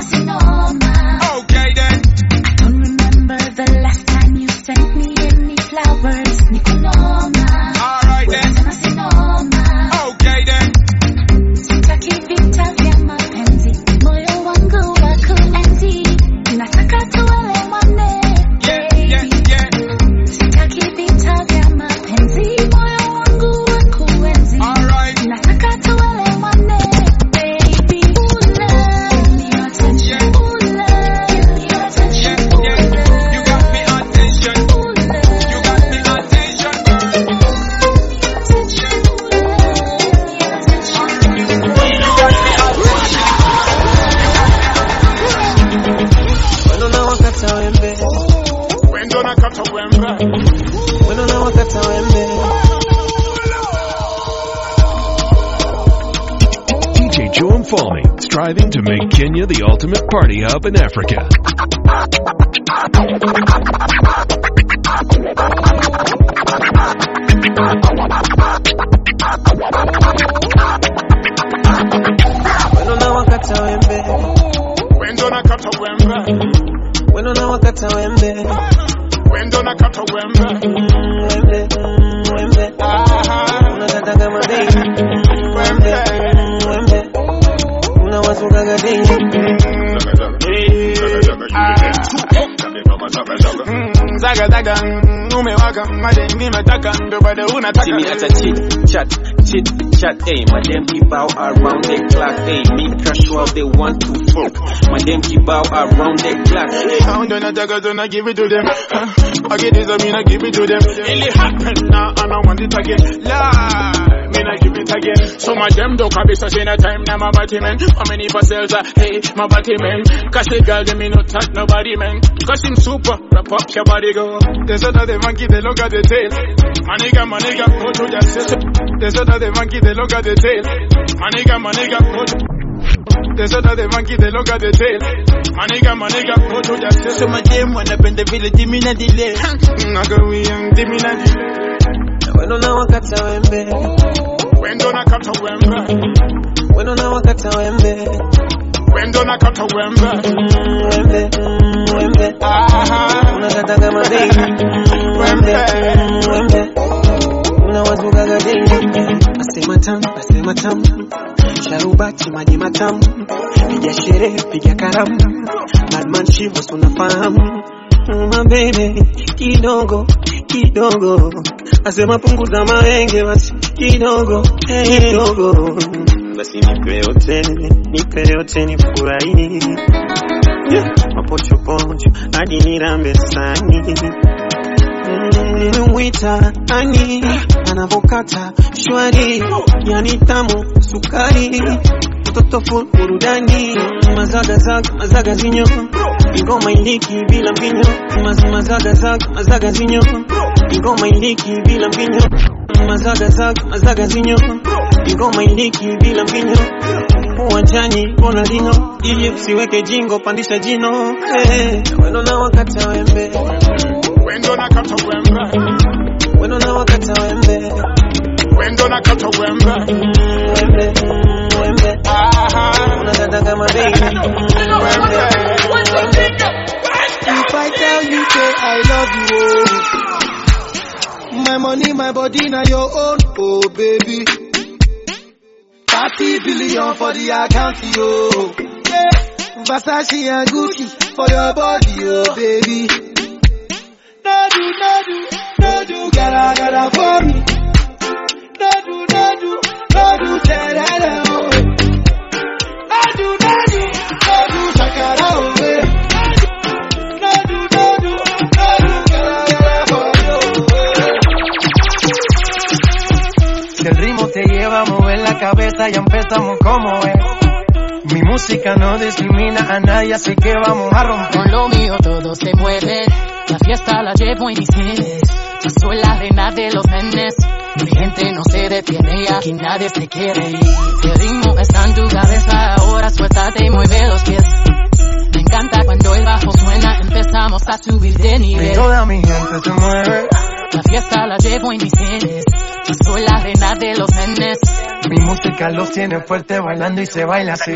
Okay then. Don't remember the last time you sent me any flowers. Nicoloma. Alright then. Okay then. Sitaki vita vya mapenzi, moyo wangu wako enzi. Nataka tuelewane, baby. Sitaki vita vya mapenzi, moyo wangu wako enzi. Nataka tuelewane, baby. Ula, your attention. Ula, your attention. You got me attention. You got me attention. When una wakata wembe, when don't kata wembe, when una wakata wembe. D J Joe Mfalme, striving to make Kenya the ultimate party hub in Africa. When una wakata wembe, when don't kata wembe, when una wakata wembe, when don't kata wembe, wembe, wembe. Unataka kama baby, wembe, wembe. Unawasuka gatingi. Zaga zaga, umewaka, madem imetaka, ndo bado unataka. See me at a chit chat, chit chat, ayy. My damn keep out around the clock, ayy. Me casual, they want to fuck. My damn keep out around the clock. How don't I take don't I give it to them? I get this, I mean I give it to them. It happened now, and I want it again. Lie, mean I give it again. So my damn dog can be such in a time now, my body man. How many parcels are, hey, my body man? Cause the girl, they me not touch nobody man. Cause him super, wrap up your body go. There's other monkey, they look at the tail. My nigga, my nigga, go to yourself. There's other monkey, they look at the tail. My nigga, my nigga, go to. There's other monkey, they look at the tail. My nigga, my nigga, go to yourself. So my game went up in the village, give me a delay. I go young, give me a delay. When una wakata wembe, Wendo nakata wembe. Wendo na wakata wembe. Wendo nakata wembe. Wembe, wembe. Aha. Unakata kama baby. Wembe, wembe. Unawazuga gadeni. Asema tamu, asema tamu. Sharubati maji matamu. Piga sherehe, piga karamu. Madman Shivos unafahamu. My baby, kidogo, kidogo. Asema punguza maenge basi, kidogo, kidogo. Basi nipe yote, nipe yote nifurahi. Yeah, mapocho pocho, hadi nirambe sani. Mwita ani, anavokata shwari. Yani tamu, sukari. Mtoto full burudani. Mazaga zaga, mazaga zinyo. Ingoma iliki bila mpinyo. Maz mazaga zaga, mazaga zinyo. Ingoma iliki bila mpinyo. Mazaga zaga, mazaga zinyo. Ingoma iliki bila mpinyo. Uwanjani Ronaldinho. Ili usiweke jingo pandisha jino. Hey, wendo na wakata wembe. Wendo nakata wembe. Wendo na wakata wembe. Wendo nakata wembe. Wembe, wembe. Aha. Unakata kama baby. Wembe, wembe. If I tell you say I love you, my money, my body, now your own, oh baby. thirty billion for the account, yo. Yeah. Versace and Gucci for your body, oh baby. No do, no do, no do, gotta, gotta for me. No do, no do, no do, say that, oh. No do, no do, no do, shakara, oh baby. No do, no do, no do, gotta, gotta for you. Si el ritmo te lleva a mover la cabeza, ya empezamos como es. Mi música no discrimina a nadie, así que vamos a romper. Con lo mío todo se mueve, la fiesta la llevo en mis genes. Yo soy la reina de los nenes, mi gente no se detiene y aquí nadie se quiere ir. Si el ritmo está en tu cabeza, ahora suéltate y mueve los pies. Me encanta cuando el bajo suena, empezamos a subir de nivel. Y toda mi gente se mueve. La fiesta la llevo en mis genes, yo soy la reina de los nenes. Mi música los tiene fuerte bailando y se baila así.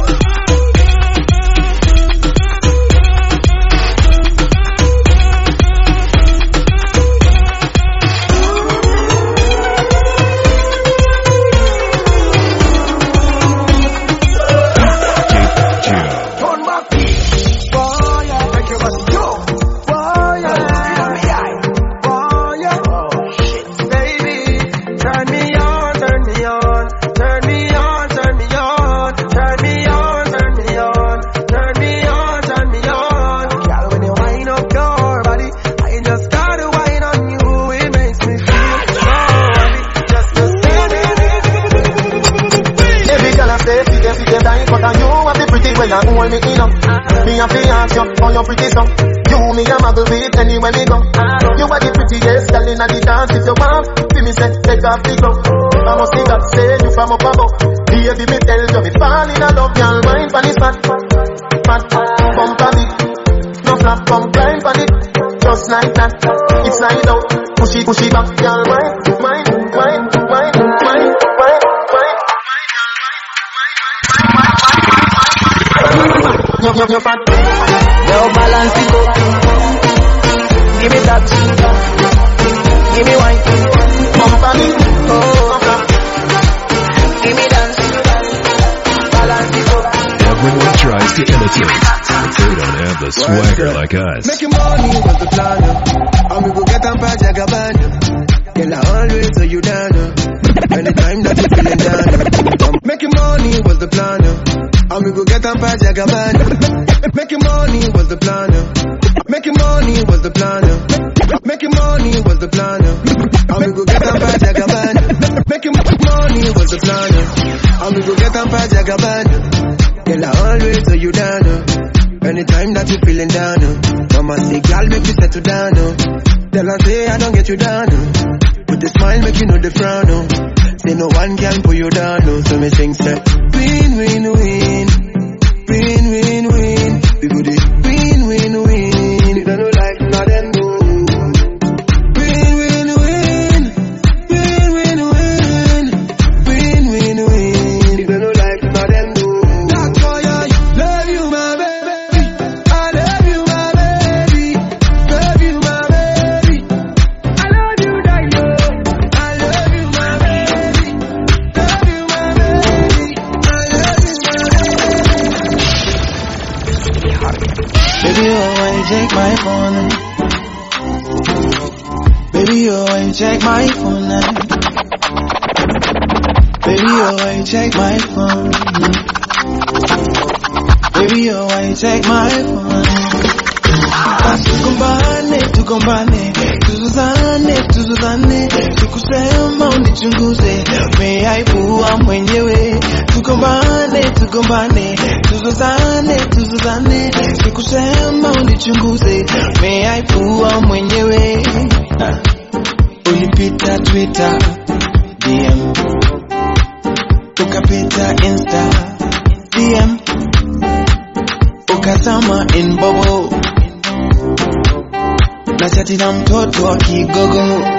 Hold me in up, me a fi ask you how you pretty so. You me a muggle with anywhere me go. You are the prettiest girl inna the dance. If you want, see me say take off the glove. I must think that say you from up above. Baby me tell you me fall in love, girl. Wine pon this fat, fat, bump a bit. No flap, come climb pon it, just like that. It's slide out, push it, push it back, girl. Wine, wine, wine, wine, wine, wine. Yo, yo, yo, fat. Yo, balance it up. Give me that. Give me wine. Bump on it. Oh, give me dance. Balance it up. Everyone tries to imitate, but they don't have the swagger like us. Making money was the plan. And we go get a bad jagaban. Girl, I always tell you down. Anytime that you feeling down. Making money was the plan. And we go get a bad jagaban. Making money was the plan. Making money was the plan. Making money was the plan. And we go get a bad jagaban. Making money was the plan. And we go get a bad jagaban. Girl, I always tell you down. Anytime that you feeling down. Mama say, girl, make you settle down. Tell her say I don't get you down. With the smile make you know the frown. Say no one can pull you down. So me sing say, win, win, win. Win, win, win. We go this win, win, win. You don't know like none of them do. Win, win, win. Win, win, win. Baby, oh, why you take my phone? Baby, oh, why you take my phone now? Baby, oh, why you take my phone? Baby, oh, why you take my phone? Tukumbane, tukumbane, tuzuzane, tuzuzane, tukusema unichunguze, meaibua mwenyewe. Tukumbane, tukumbane, tuzuzane, tuzuzane, tukusema unichunguze, meaibua mwenyewe. Ulipita Twitter, D M, ukapita Insta, D M, ukazama in bubble. Nashati na mtoto wa kigogo.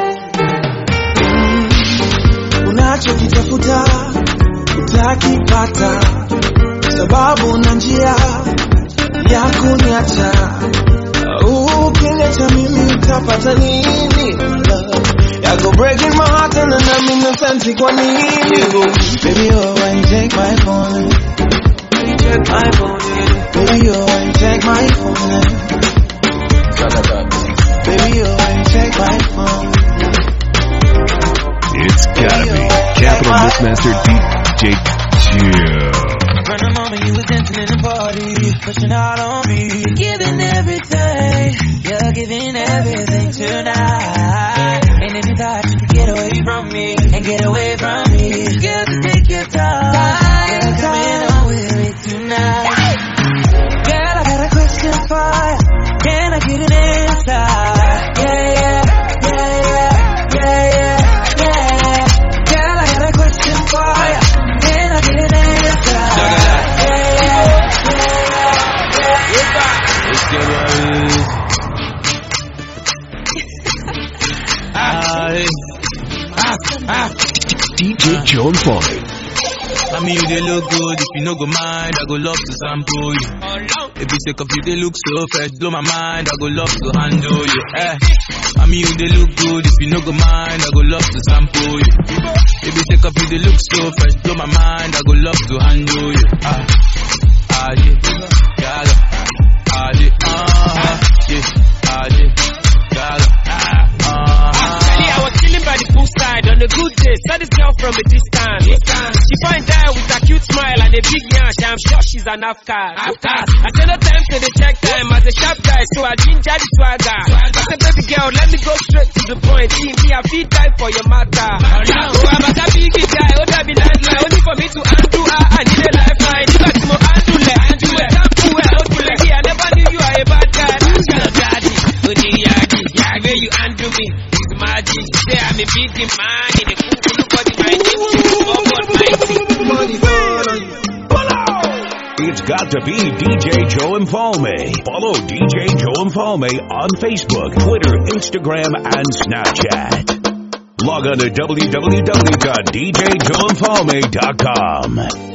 mm. Unachokitafuta utakipata, sababu na njia ya kuniacha. Ukiniacha mimi utapata nini? Yako breaking my heart and I'm innocent kwa nini? Baby, oh, why you take my phone? Why you take my phone? Baby, oh, why you take my phone? Baby, oh, why you take my phone? It's gotta be Capital Mixmaster D J Joe. From the moment you was dancing in the party, pushing out on me, giving everything, you're giving everything tonight. And if you thought you could get away from me, and get away from me, girl, just take your time, girl, coming on with me tonight. Girl, I got a question for you, can I get an answer? Yeah, yeah, yeah, yeah, yeah, yeah, yeah. Girl, I got a question for you, can I get an answer? Yeah, yeah, yeah, yeah, yeah. Let's get right. Ah, ah. D J Joe and Paulie. I mean, you they look good. If you no go mind, I go love to sample you. If you take off you, they look so fresh. Blow my mind, I go love to handle you. Eh. I mean, you they look good. If you no go mind, I go love to sample you. If you take off you, they look so fresh. Blow my mind, I go love to handle you. Ah, ah, yeah, gaga. Ah, yeah, ah, yeah, ah, yeah, gaga. Ah, ah. I was chilling by the poolside on a good day. Saw this girl from a distance. She find there with a cute smile and a big yash. I'm sure she's an Afghan. I said no time to the check time as a sharp guy, so I ginger the swagger. I said, baby girl, let me go straight to the point. See me, I feel die for your matter. Oh, I'm a big guy, oh, that be nice, like only for me to undo her. I need a lifeline. You got to more undo it, undo it, undo it, undo it. I never knew you are a bad guy. That's daddy, oh, the yadi, yeah, where you undo me. Magic, say I'm a big man in a cool body, my name, money fall on you. It's got to be D J Joe and Paulie. Follow D J Joe and Paulie on Facebook, Twitter, Instagram, and Snapchat. Log on to w w w dot d j joe and paulie dot com.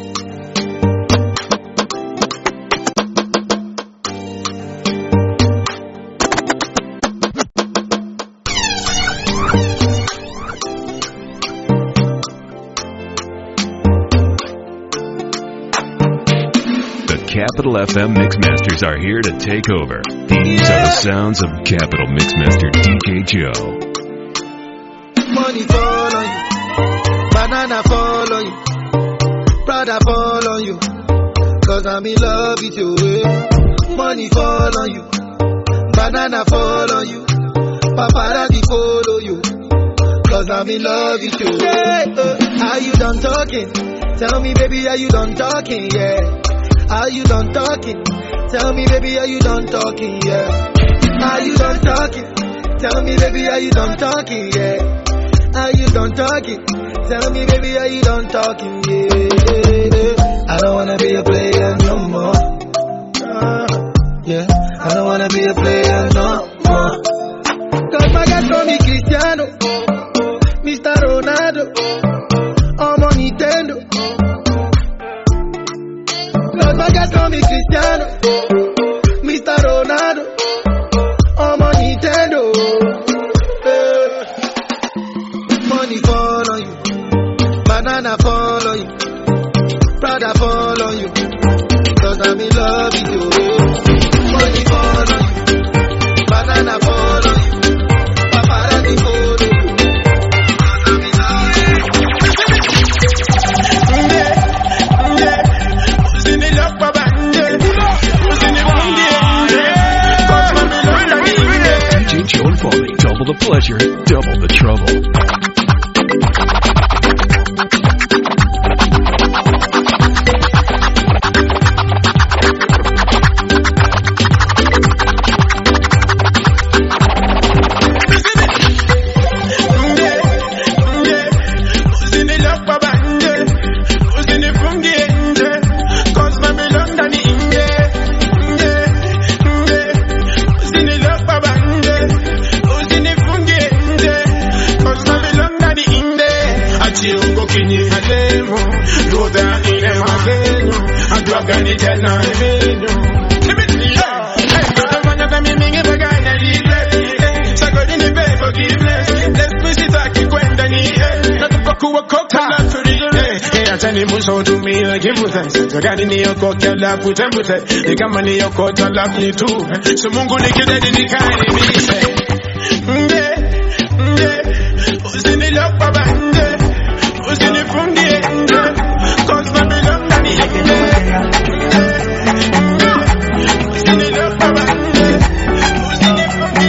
Capital F M Mixmasters are here to take over. These are the sounds of Capital Mixmaster D J Joe. Money fall on you, banana fall on you, Prada fall on you, cause I'm in love with you. Money fall on you, banana fall on you, paparazzi follow you, cause I'm in love with you. Hey, uh, are you done talking? Tell me baby, are you done talking? Yeah. Are you done talking? Tell me, baby, are you done talking? Yeah. Are you done talking? Tell me, baby, are you done talking? Yeah. Are you done talking? Tell me, baby, are you done talking? Yeah. I don't wanna be a player no more. Uh, yeah. I don't wanna be a player no more. Cause my guys call me Cristiano, Mister Ronaldo, I'm on Nintendo. Cause my guys call me Cristiano, Mister Ronaldo, I'm on Nintendo. Uh, money fall on you, banana fall on you, Prada fall on you, cause I'm in love with you. Money fall the pleasure, double the trouble. So to me like him with us. So got in your coat, your love with them with it. They come in your coat, your love me too. So Mungu nikida dini kani mi say. Nde, nde, usini love baba nde, usini fungi nde, cause my belong na ni nde. Usini love baba nde, usini fungi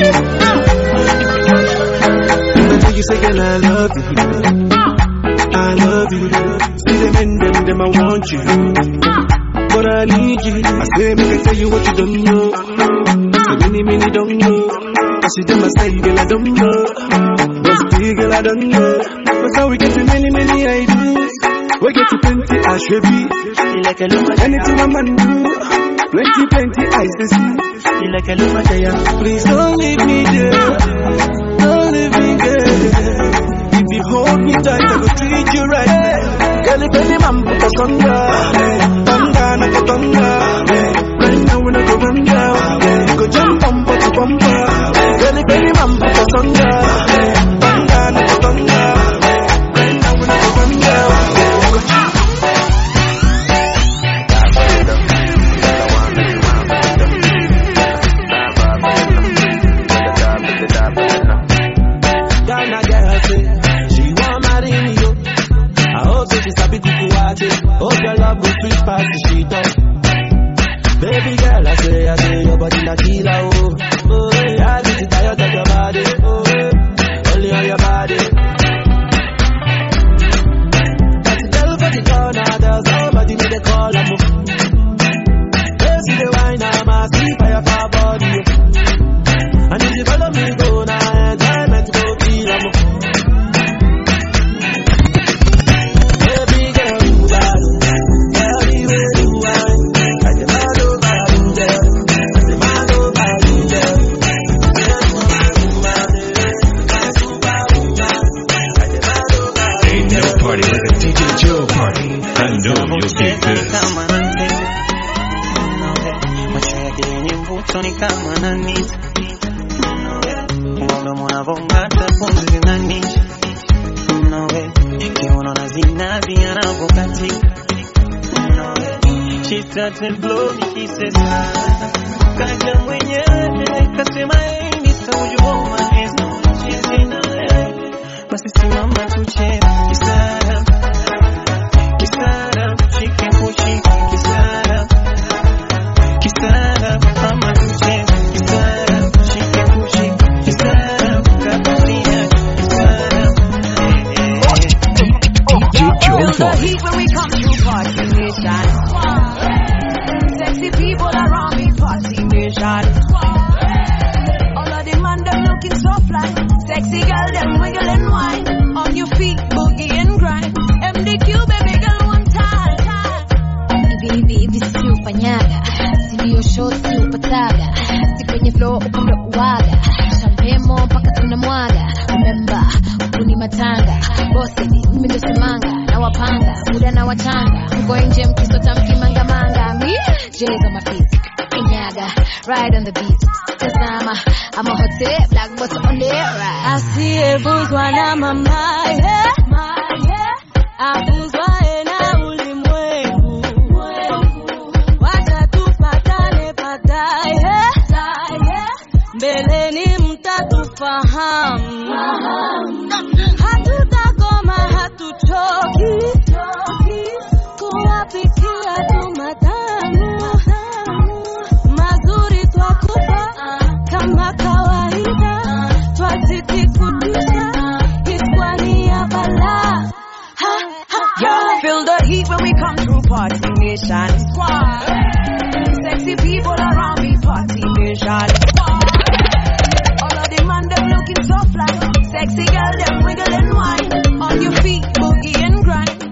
nde. You say girl I love you, I love you. Them and them, them I want you, but I need you. I say, make I tell you what you don't know. So many, many don't know. I see them, I say, girl, I don't know. But still, girl, I don't know. That's how we get to many, many ideas. We get to plenty, I should be. Like a lumber. Anything a man do. Plenty, plenty, I see. Like a lumber. Please don't leave me there. Don't leave me there. If you hold me tight, I will treat you right. Girl, if any man put us under, thunder, not a thunder. Right now we not go run down. You go jump bumper to bumper. Girl, if any man put us under, thunder, not a thunder. Right now we not go run down. Oh, your love go sweet past the sheet up. Baby girl, I say, I say, your body na killer, oh. Oh, yeah, I get tired of your body, oh, only on your body. That's the girl for the corner, there's somebody need a call, I'm up. They see the wine, I'm a see fire for body, oh. And if you follow me, go now, enjoyment go feel, I'm up. Ni kama nani Mwanga mwana vongata punzi nani Noe Kiuno na zinabi anavokati Noe She started blow me kisses Kaja mwenyewe Kasema hey Mister would you hold my hands She's in a head Basi simama tuche Kisara Kisara Chicken pushi Kisara Kisara Mama tuche Kisara Chicken pushi Kisara Kapolina Kisara D J Joe the heat when we come to party nation. Sexy people around me party nation. All of the man them looking so fly. Sexy girl them wiggle and wine. On your feet boogie and grind. M D Q baby girl one time. Hivi hivi sisi ufanyaga, sio show si upataga, si kwenye flow uko ndo uwaga, champemo mpaka tunamwaga. Remember ukuni matanga, bosi mimi ndo semanga na wapanga, muda na wachanga, mko nje mkisota mkimanga manga. Me J's on my feet, kinyaga, ride on the beat. Tazama, I'm a hot tip, black butter on the right. I see a booze one on my mind, yeah, my yeah. I booze one na ulimwengu, wacha tupatane baadaye, yeah. Mbeleni mtatufahamu, hatutakoma hatuchoki, kuwapikia tu matamu, mazuri twakupa kama kawaida, twatiki we come through party nation. Squad. Sexy people around me, party nation. Squad. All of them man them looking so fly. Sexy girl them wiggle and wine. On your feet, boogie and grind.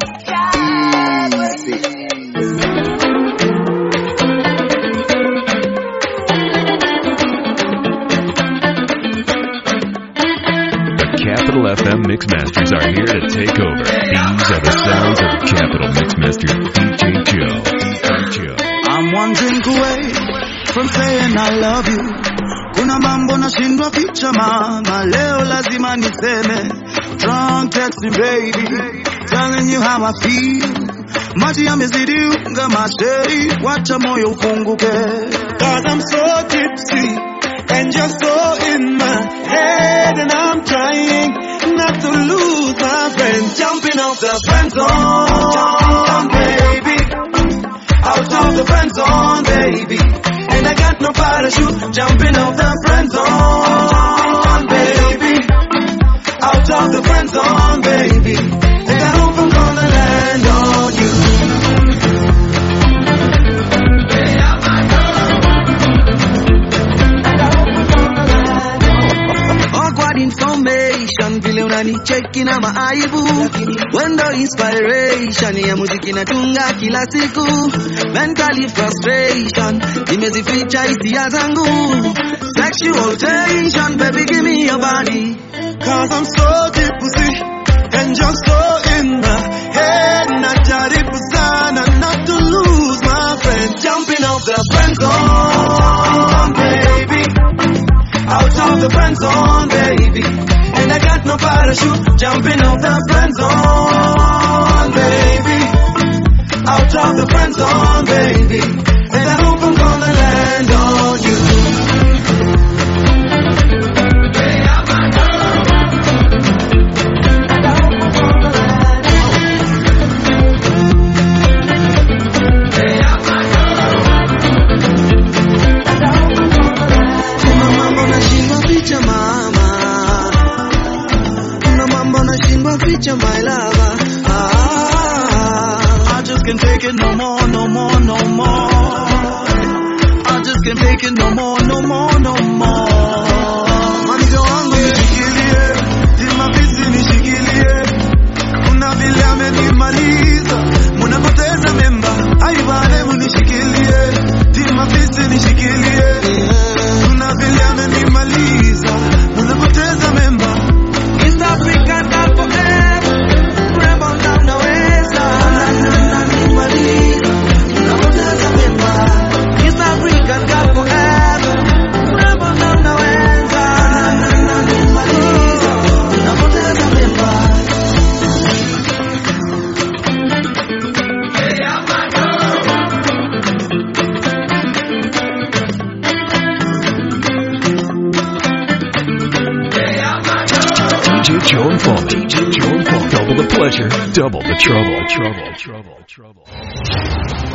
Capital F M Mixmasters are here to take over. These are the sounds of Capital Mixmaster D J Joe. D J Joe. I'm one drink away from saying I love you. Kuna mambo nashindwa ficha mama, leo lazima niseme. Drunk texting baby, telling you how I feel. Maji yamezidi unga masheri, wacha moyo ufunguke. Cause I'm so tipsy and you're so in my head, and I'm trying not to lose my friend. Jumping off the friend zone, baby. Out of the friend zone, baby. And I got no parachute. Jumping off the friend zone, baby. Out of the friend zone, baby. And I hope I'm gonna land on you. Information vile unanicheki na maaibu, wendo inspiration ya muziki natunga kila siku. Mentally frustration nimezificha hisia zangu. Sexual tension, baby give me your body. Cause I'm so tipsy and you're so in my head. Najaribu sana not to lose my friend. Jumping off the friend zone, baby. Out of the friend zone, baby. And I got no parachute. Jumping off the friend zone, baby. Out of the friend zone, baby. And I hope I'm gonna land on you. My lover, ah, I just can't take it no more, no more, no more. I just can't take it no more, no more, no more. Mamizo wangu nishikilie, timafisi nishikilie. Kuna vile amenimaliza, munapoteza memba. Aibane munishikilie, timafisi nishikilie. Kuna vile amenimaliza, munapoteza memba. East Africa got forever. Rebel down the west side. East Africa got forever. Rebel down the west side. D J Joe and Funk. D J Joe and Funk. Double the pleasure, double the trouble. Trouble, trouble, trouble.